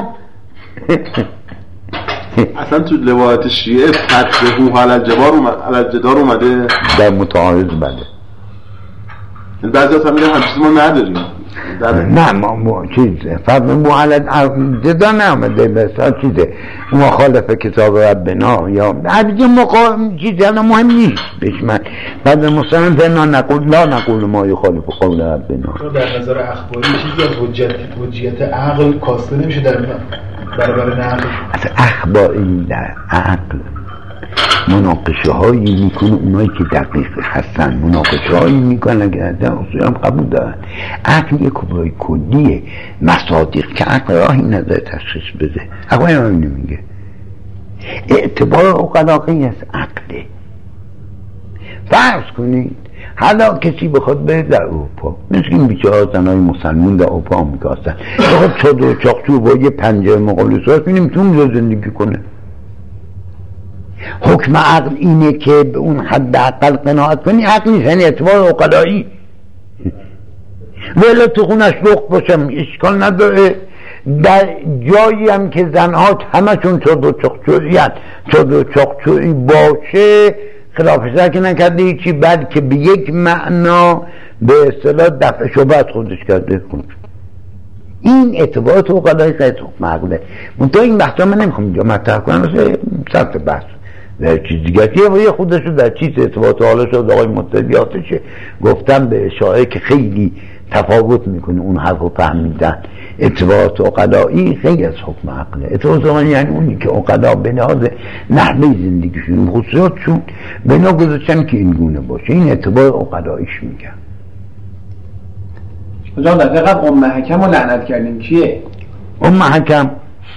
اصلا تو روایت شیعه فتحه علالجدار اومده در متعارض بله. بعضی اصلا میگن همچیز ما نداریم. نه ما چیز فتحه علالجدار نامده مثلا چیزه مخالف کتاب ربنا یا هرچی چیزی الان مهم نیست بهش من بعد مسلم فینا لا نقول ما یخالف قول ربنا. در نظر اخباری چیزی از حجیت عقل کاسته نمیشه در برابر نقل. از اخباری در عقل مناقشه هایی میکنه اونایی که دقیق هستن مناقشه هایی میکنن اگر در اصول هم قبول دارن. عقل یک کبرای کلیه مصادیق که عقل راهی نداره تشخیص بده. اقوای هم نمیگه اعتبار اقلاقی از عقله. فرض کنید حالا کسی بخواد بره در اروپا مثل این بیچاره زنای مسلمون در اروپا آمریکا هستن بخواد چادر و چاقچو با یه پنجره مقابل صورت نمیتونه زندگی کنه. حکم عقل اینه که به اون حد عقل قناعت کنی عقل نیست یعنی اعتبار اقلایی. ولی تو خونش لخت باشم اشکال نداره. در جایی هم که زنها همشون چادر و چاقچویی باشه خلافش که نکرده هیچی بلکه به یک معنا به اصطلاح دفع شبهت خودش کرده. این اعتبارات اقلایی خیلی حکم عقله. منطقه این بحثا من نمیخوام اینجا مطرح کنم مثل سطح بحث در چیز دیگه و یه خودش رو در چیز اعتبارات حالا شد آقای مطلبیاتشه گفتم به شاعر که خیلی تفاوت میکنه اون حرف رو فهمیدن. اعتبارات اقلایی خیلی از حکم عقله. اعتبارات اقلایی یعنی اونی که اقلا به لحاظ نحوه زندگیشون خصوصیاتشون بنا گذاشتن که این گونه باشه. این اعتبار اقلاییش میگن. جان در دقیقا ام حکم رو لعنت کردیم کیه؟ ام حکم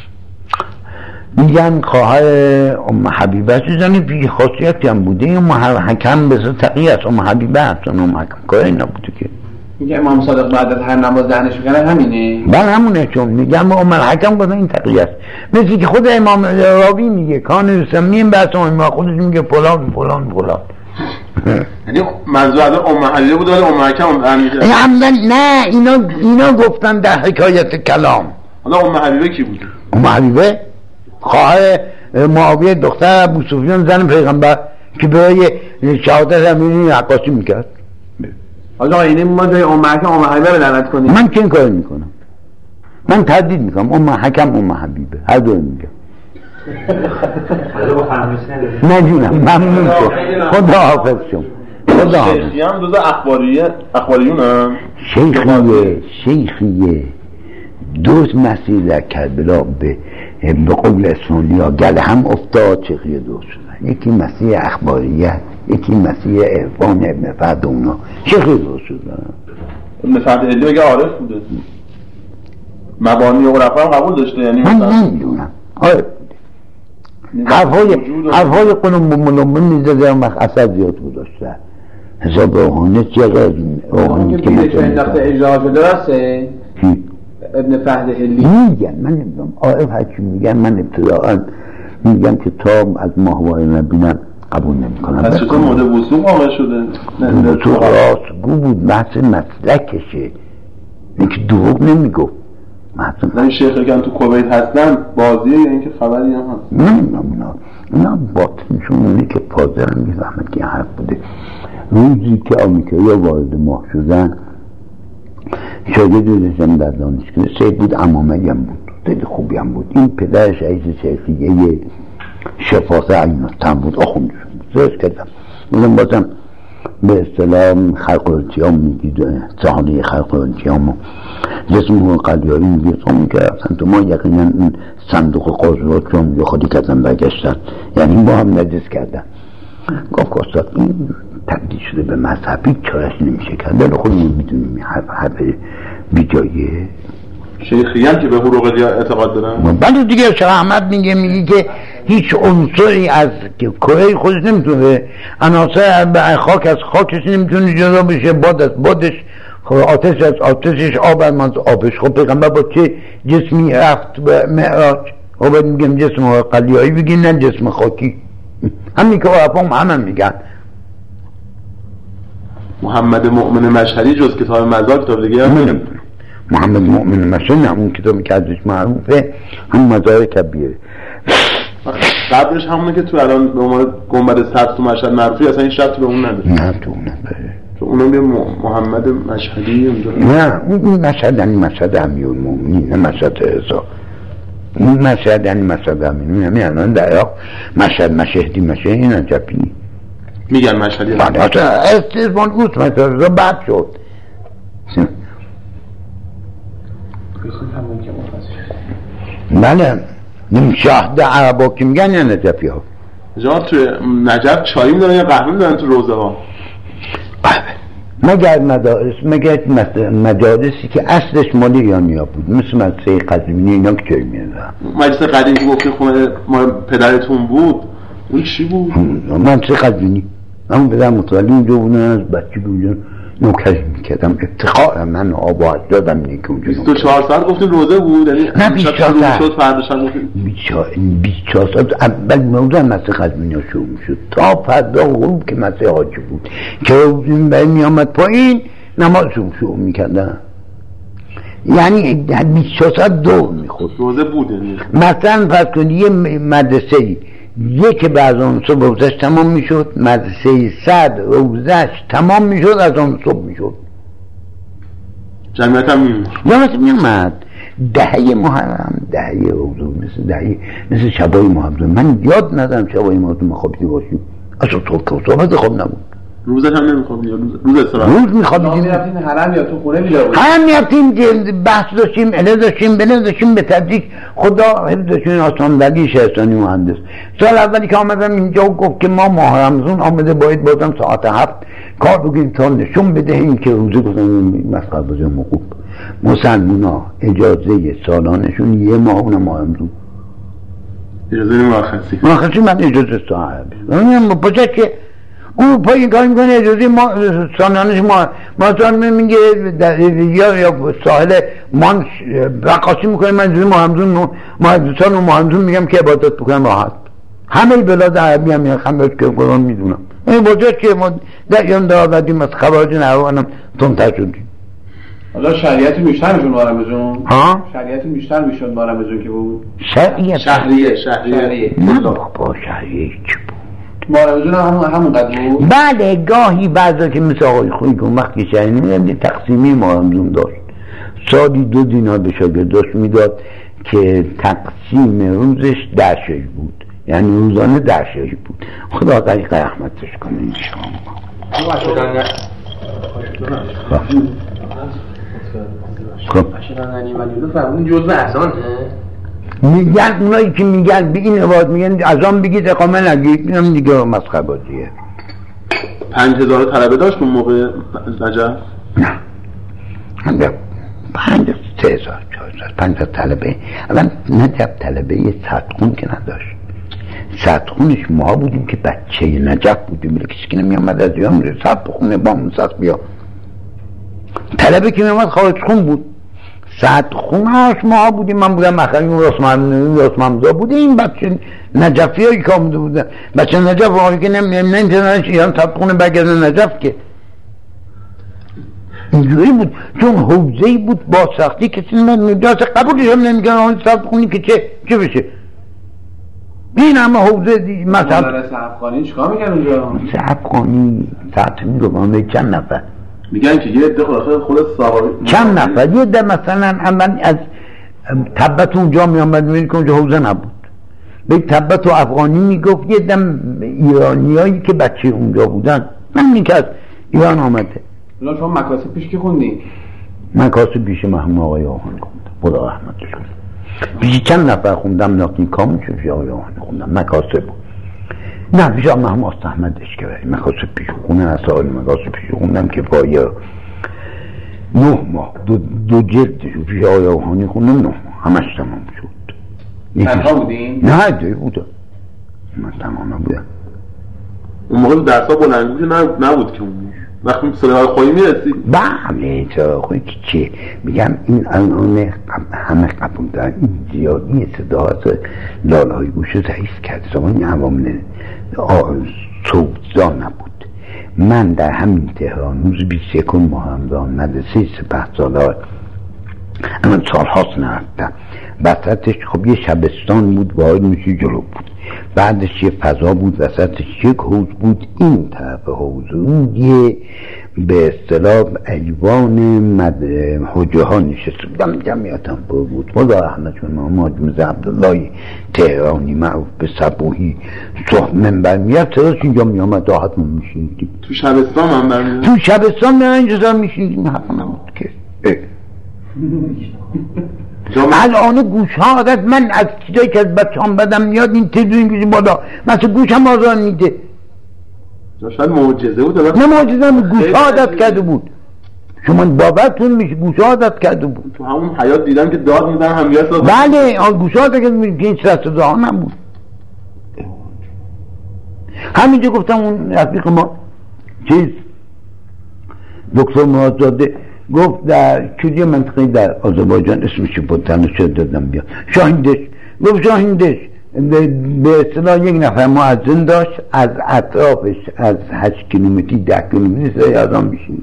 میگن خواهر ام حبیبه چیزانی بی خاصیتی هم بوده. ام حکم بسیار تقیه است. ام حبیبه هستن ام حکم کاری نبوده که میگه امام صادق بعد از هر نماز دهنش میکنن همینه؟ بله همونه چون میگن ام حکم گفتن این تقیه است. مثل که خود امام راوی میگه کان یسمیم بحث امام خودش میگه فلان فلان فلان. یعنی منظور از ام حبیبه بود ولی ام حکم نه اینا گفتن در حکایت کلام. حالا ام حبیبه کی بود؟ ام حبیبه خواهر معاویه دختر ابو سفیان زن پیغمبر که برای شهادت امین عباسی میکرد. حالا اینه ما جای ام حبیبه رو لعنت کنیم؟ من که این کار میکنم. من تردید میکنم ام حکم ام حبیبه هر دو میگم. نه جونم ممنون شد. خدا حافظ شد. خدا حافظ. شیخی هم دوزا اخباریون هم شیخیه دوست مسیح در کربلا به قول اسمانیا گله هم افتاد شیخیه دوست شدن. یکی مسیح اخباریت یکی مسیح عرفان ابن فهد اونا شیخیه دوست شدن. ابن فهد علی بگه عارف بوده مبانی و عرفا هم قبول داشته یعنی من نمیدونم. حرفای قلم ملمبه میزده هم اثر زیاد بوداشته حساب روحانیت چقدر روحانیت که مثلا این دفعه اجرا شده راسته ابن فهد حلی میگن من نمیدونم عارف هرچی میگن من ابتداعا میگن که تا از ماهواره نبینم قبول نمیکنم. از چطور مورد وصول واقع شده؟ تو راستگو بود بحث مسلکشه اینکه دروغ نمیگفت. این شیخ که تو کویت هستن بازیه یا اینکه خبری هم هست؟ نه اونا باطنشون اونه که پادرم یه زحمت که حرف بوده. روزی که آمریکایی وارد ماه شدن شاگردی داشتم در دانشگاه سید بود، امامه‌ای هم بود، خیلی خوبی هم بود. این پدرش عیس شیخیه شفاس عینالتن بود، آخوندشون زرش کردم بودم بازم به اصطلاح خلق التیام میگید، سحاله خلق التیام جسم قلیاری میگید که اصلا تو ما یقینا این صندوق قاضرات چون یه خودی کردن برگشتن، یعنی با هم نجس کردن. گفت کستاد این تبدیل شده به مذهبی چارش نمیشه کرد، بله خودمون میدونیم حرف بی جایه. شیخی هم که به حروق اعتقاد دارن؟ بله دیگه شیخ احمد میگه که هیچ عنصری از کره خودش نمیتونه، عناصر خاک از خاکش نمیتونه جدا بشه، باد از بادش، آتش از آتشش، آب از آبش. خب پیغمبر با چه جسمی رفت به معراج؟ خب میگم جسم قلیایی بگین نه جسم خاکی. همین که هم میگن. محمد مؤمن مشهدی جز کتاب مزار کتاب دیگه هم محمد مؤمن مشهدی همون کتابی که ازش معروفه هم مزار کبیره. قبلش همونه که تو الان به عنوان گنبد سبز تو مشهد معروفی، اصلا این شرطی به اون نداره. نه تو اون نداره، تو اونم یه محمد مشهدی اونجا. نه اون مشهد یعنی مشهد امیرالمومنین، نه مشهد عیسی. اون مشهد یعنی مشهد امیرالمومنین. همین الان در عراق مشهدی نجفی میگن مشهدی. بله اصلا استثبان گوست مشهد بعد شد. بله شهد عربا که میگن یا نجفی ها؟ جواب توی نجف چایی میدارن یا قهوه میدارن تو روزه ها؟ قهوه. مگر مجالسی که اصلش مال ایرانیا بود، مثل مدرسه قدیمی اینا که چایی میدارن. مدرسه قدیمی که گفت که خونه ما پدرتون بود اون چی بود؟ مدرسه قدیمی همون پدر متولی اونجا بودن، از بچگی اونجا نوکری میکردم، افتخارم من آب و اجدادم اینه که اونجا 24 ساعت گفتیم روزه بود؟ نه 24 ساعت شد فرداش هم گفتیم 24 ساعت. اول موضوع مسیح قدیمی ها شروع میشد تا فردا غروب که مسیح حاجی بود که روزین برای میامد پایین نماز شروع میکردن، یعنی 24 ساعت دور میخورد روزه بود. یعنی مثلا فرض کنید یه مدرسه‌ای یک بعد آن صبح روزش تمام میشد، مدرسه 100 روزش تمام میشد، از آن صبح میشد، جمعیت هم میومد. دهه محرم، دهه روزه، مثل شبای محرم. من یاد ندارم شبای محرم خوابیده باشیم، اصلا تو صحبت خواب نبود. روزش هم نمیخوابید؟ روز استراحت روز میخوابیدیم. میرفتیم حرم یا تو خونه میلابود؟ حرم میرفتیم، بحث داشتیم، اله داشتیم به تدریج. خدا حفظ داشتیم. آسان ولی شهرستانی مهندس سال اولی که آمدم اینجا گفت که ما ماه رمضان آمده باید بازم ساعت 7 کار بگیم تا نشون بدهیم که روزه گفتن مسخره بازی موقوف. مسلمونا اجازه سالانشون یه ماه، اونم ماه رمضان. اجازه مرخصی من اجازه ساعت باشد که اون پایی کار میکنه اجازه ما سالانش ما میگه یا ساحل من رقاصی میکنه، من اجازه مهندسان و مهندسون میگم که عبادت بکنم راحت. همه بلاد عربی هم همه که قرآن میدونم. این باشد که ما دقیقا دارادیم از خبرات نروانم تونتر شدیم. حالا شریعتی بیشتر میشون بارمزون؟ ها؟ شریعتی بیشتر میشون بارمزون که بود؟ شهریه نه بابا شهریه چی بود؟ بارمزون همون قدر بود؟ بله گاهی بعضا که مثل آقای خویی که وقتی شهریه میگم تقسیمی بارمزون داشت، سالی 2 دینار به شاگرداش میداد که تقسیم روزش 10 شایی بود، یعنی روزانه 10 شایی بود. خدا طریق رحمتش کنه انشاءالله. خب اون جزء احسانه میگن اونایی که میگن به این عبادت میگن از آن بگید اقامه نگید، میگم دیگه مسخره بازیه. 5000 طلبه داشت اون موقع نجف؟ نه 5000 طلبه. اول نجف طلبه یه صدخون که نداشت، صدخونش ما بودیم که بچه نجف بودیم، بله کسی که نمیامد از یا میره صدخونه با منسخ بیا. طلبه که میامد خارج خون بود، صدخونهاش ما بودیم. من بودم مخریم رسمانزا بوده، این بچه نجفی هایی که آمده بودن، بچه نجف هایی که نمیتوننش ایران صدخونه بگرده نجف که اینجوری بود، چون حوزه‌ای بود با سختی کسی نمیدونست، قبولش هم نمیکنه آن صرف خونی که چه بشه. این همه حوزه مثلا مدرسه افغانی چیکار میگن اونجا؟ افغانی ساعت میگم چند نفر میگن که یه عده خود صحابه چند نفر، یه عده مثلا من از تبت اونجا میامد میبینی که اونجا حوزه نبود، به تبت و افغانی میگفت، یه دم ایرانیایی که بچه اونجا بودن، من که از ایران آمده. شما مکاسب پیش که خوندی؟ مکاسب پیش محمود آقای آهانی خوندم، خدا رحمتش کنه. پیش چند نفر خوندم، ناکین کامل شد پیش آقای آهانی خوندم، مکاسب بود. نه پیش محمود احمد اشکبری مکاسب پیش خوندم، اصلا مکاسب پیش خوندم که پایه 9 ماه دو جلدش پیش آقای آهانی خوندم، 9 ماه همش تمام شد. تنها بودین؟ نه دیگه بودم، من تمام بودم. اون موقع درسا بلندگوش نبود که اون وقتی صدای خویی میرسید. بله صدای خویی چه میگم، این الان همه قبول دارن، این زیادی صداهات لالهای گوش رو ضعیف کرد، این عوامل صوتزا نبود. من در همین تهران روز 21 محرم مدرسه سپهسالار من سالهاست نرفتم، وسطش خب یه شبستان بود، وارد میشی جلو بود، بعدش یه فضا بود، وسطش یک حوض بود، این طرف حوض یه به اصطلاح ایوان حجه ها نشسته بودم، جمعیتم پر بود. خدا رحمتشون محمد مرزا عبدالله تهرانی معروف به صبوحی صبح منبر میاد، صداش اینجا میامد، راحت ما میشینیدیم تو شبستان منبر میاد، تو شبستان میاد اینجا میشینیدیم، حق نبود که الان گوش ها عادت، من از چیزایی که از بچه هم بدم میاد این تلویزیون گوشی بالا مثل گوش هم آزار میده، شاید معجزه بود. نه معجزه بود، گوش ها عادت کرده بود، شما باورتون میشه گوش ها عادت کرده بود. تو همون حیات دیدم که داد میدن هم یاد داد. بله گوش ها عادت کرده که این صدا ها نبود. همینجا گفتم اون رفیق ما چیز دکتر مرادزاده گفت در کجای منطقه در آذربایجان اسمش بود تنش دادم بیاد، شاهیندش، گفت شاهیندش به اصطلاح یک نفر مؤذن داشت، از اطرافش از 8 کیلومتری 10 کیلومتری صدای اذان میشنیدن.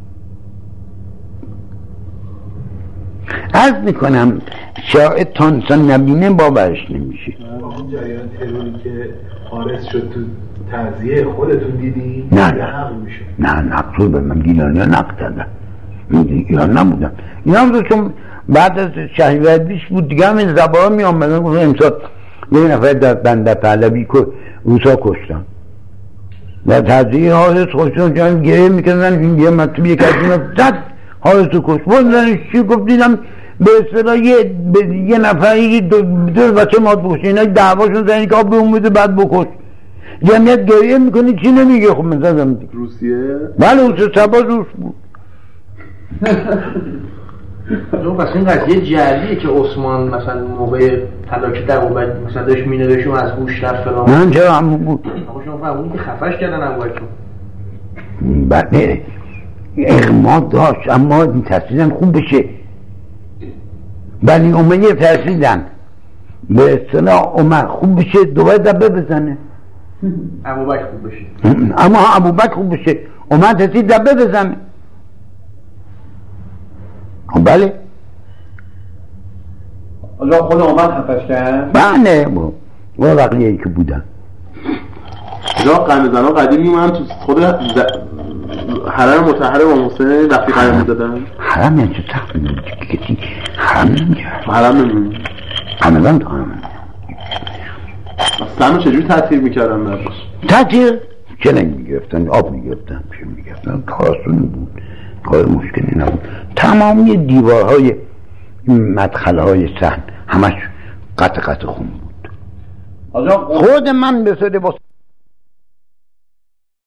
عرض میکنم شاید تا انسان نبینه باورش نمیشه. اون جریان تروری که حارس شد تو تعزیه خودتون دیدی؟ نه نقصور به من گیلانی ها نقل کردن، ایران نبودم، ایران رو چون بعد از شهریوردیش بود دیگه همین زبارا می آمدن گفتن امسال یه نفر در بنده پهلوی روسا کشتن و تعزیه حارس کشتن، جان گریه میکردن، این یه مطلب یک از اینا زد حارس رو کشت، بودنش چی گفت دیدم به اصطلاح یه نفری دو بچه مات بکشه، اینا دعواشون زنی که آب به اون بده بعد بکش، جمعیت گریه میکنی چی نمیگه. خب من زدم دیگه روسیه؟ بله روسیه سباز روس بود. پس این قضیه جعلیه که عثمان مثلا موقع طلاق در موقع مثلا داشت مینوشون از هوش رفت فلان، من چرا همون بود. آقا شما فهمونی که خفش کردن اموالتون؟ بله اغما داشت اما ترسیدن خوب بشه، ولی امیه ترسیدن به اصطلاح عمر خوب بشه دوباره دبه بزنه، ابوبکر خوب بشه، اما ابوبکر خوب بشه عمر ترسید دبه بزنه. بله آجا خود عمر خفش کرد؟ بله و بقیه‌ای که بودن جا قرن زنان قدیم میمونن تو خود حرم مطهر امام حسین وقتی قرن میدادن حرم یعنی چه تخت کسی حرم نمیگرد، حرم نمیگرد همدان تو حرم سن رو چجور تطهیر میکردن برش؟ تطهیر چه نمیگرفتن، آب میگرفتن، پیش میگرفتن، کارستونی بود، کار مشکلی نبود. تمامی دیوارهای مدخلهای صحن همش قطع خون بود. خود من به صده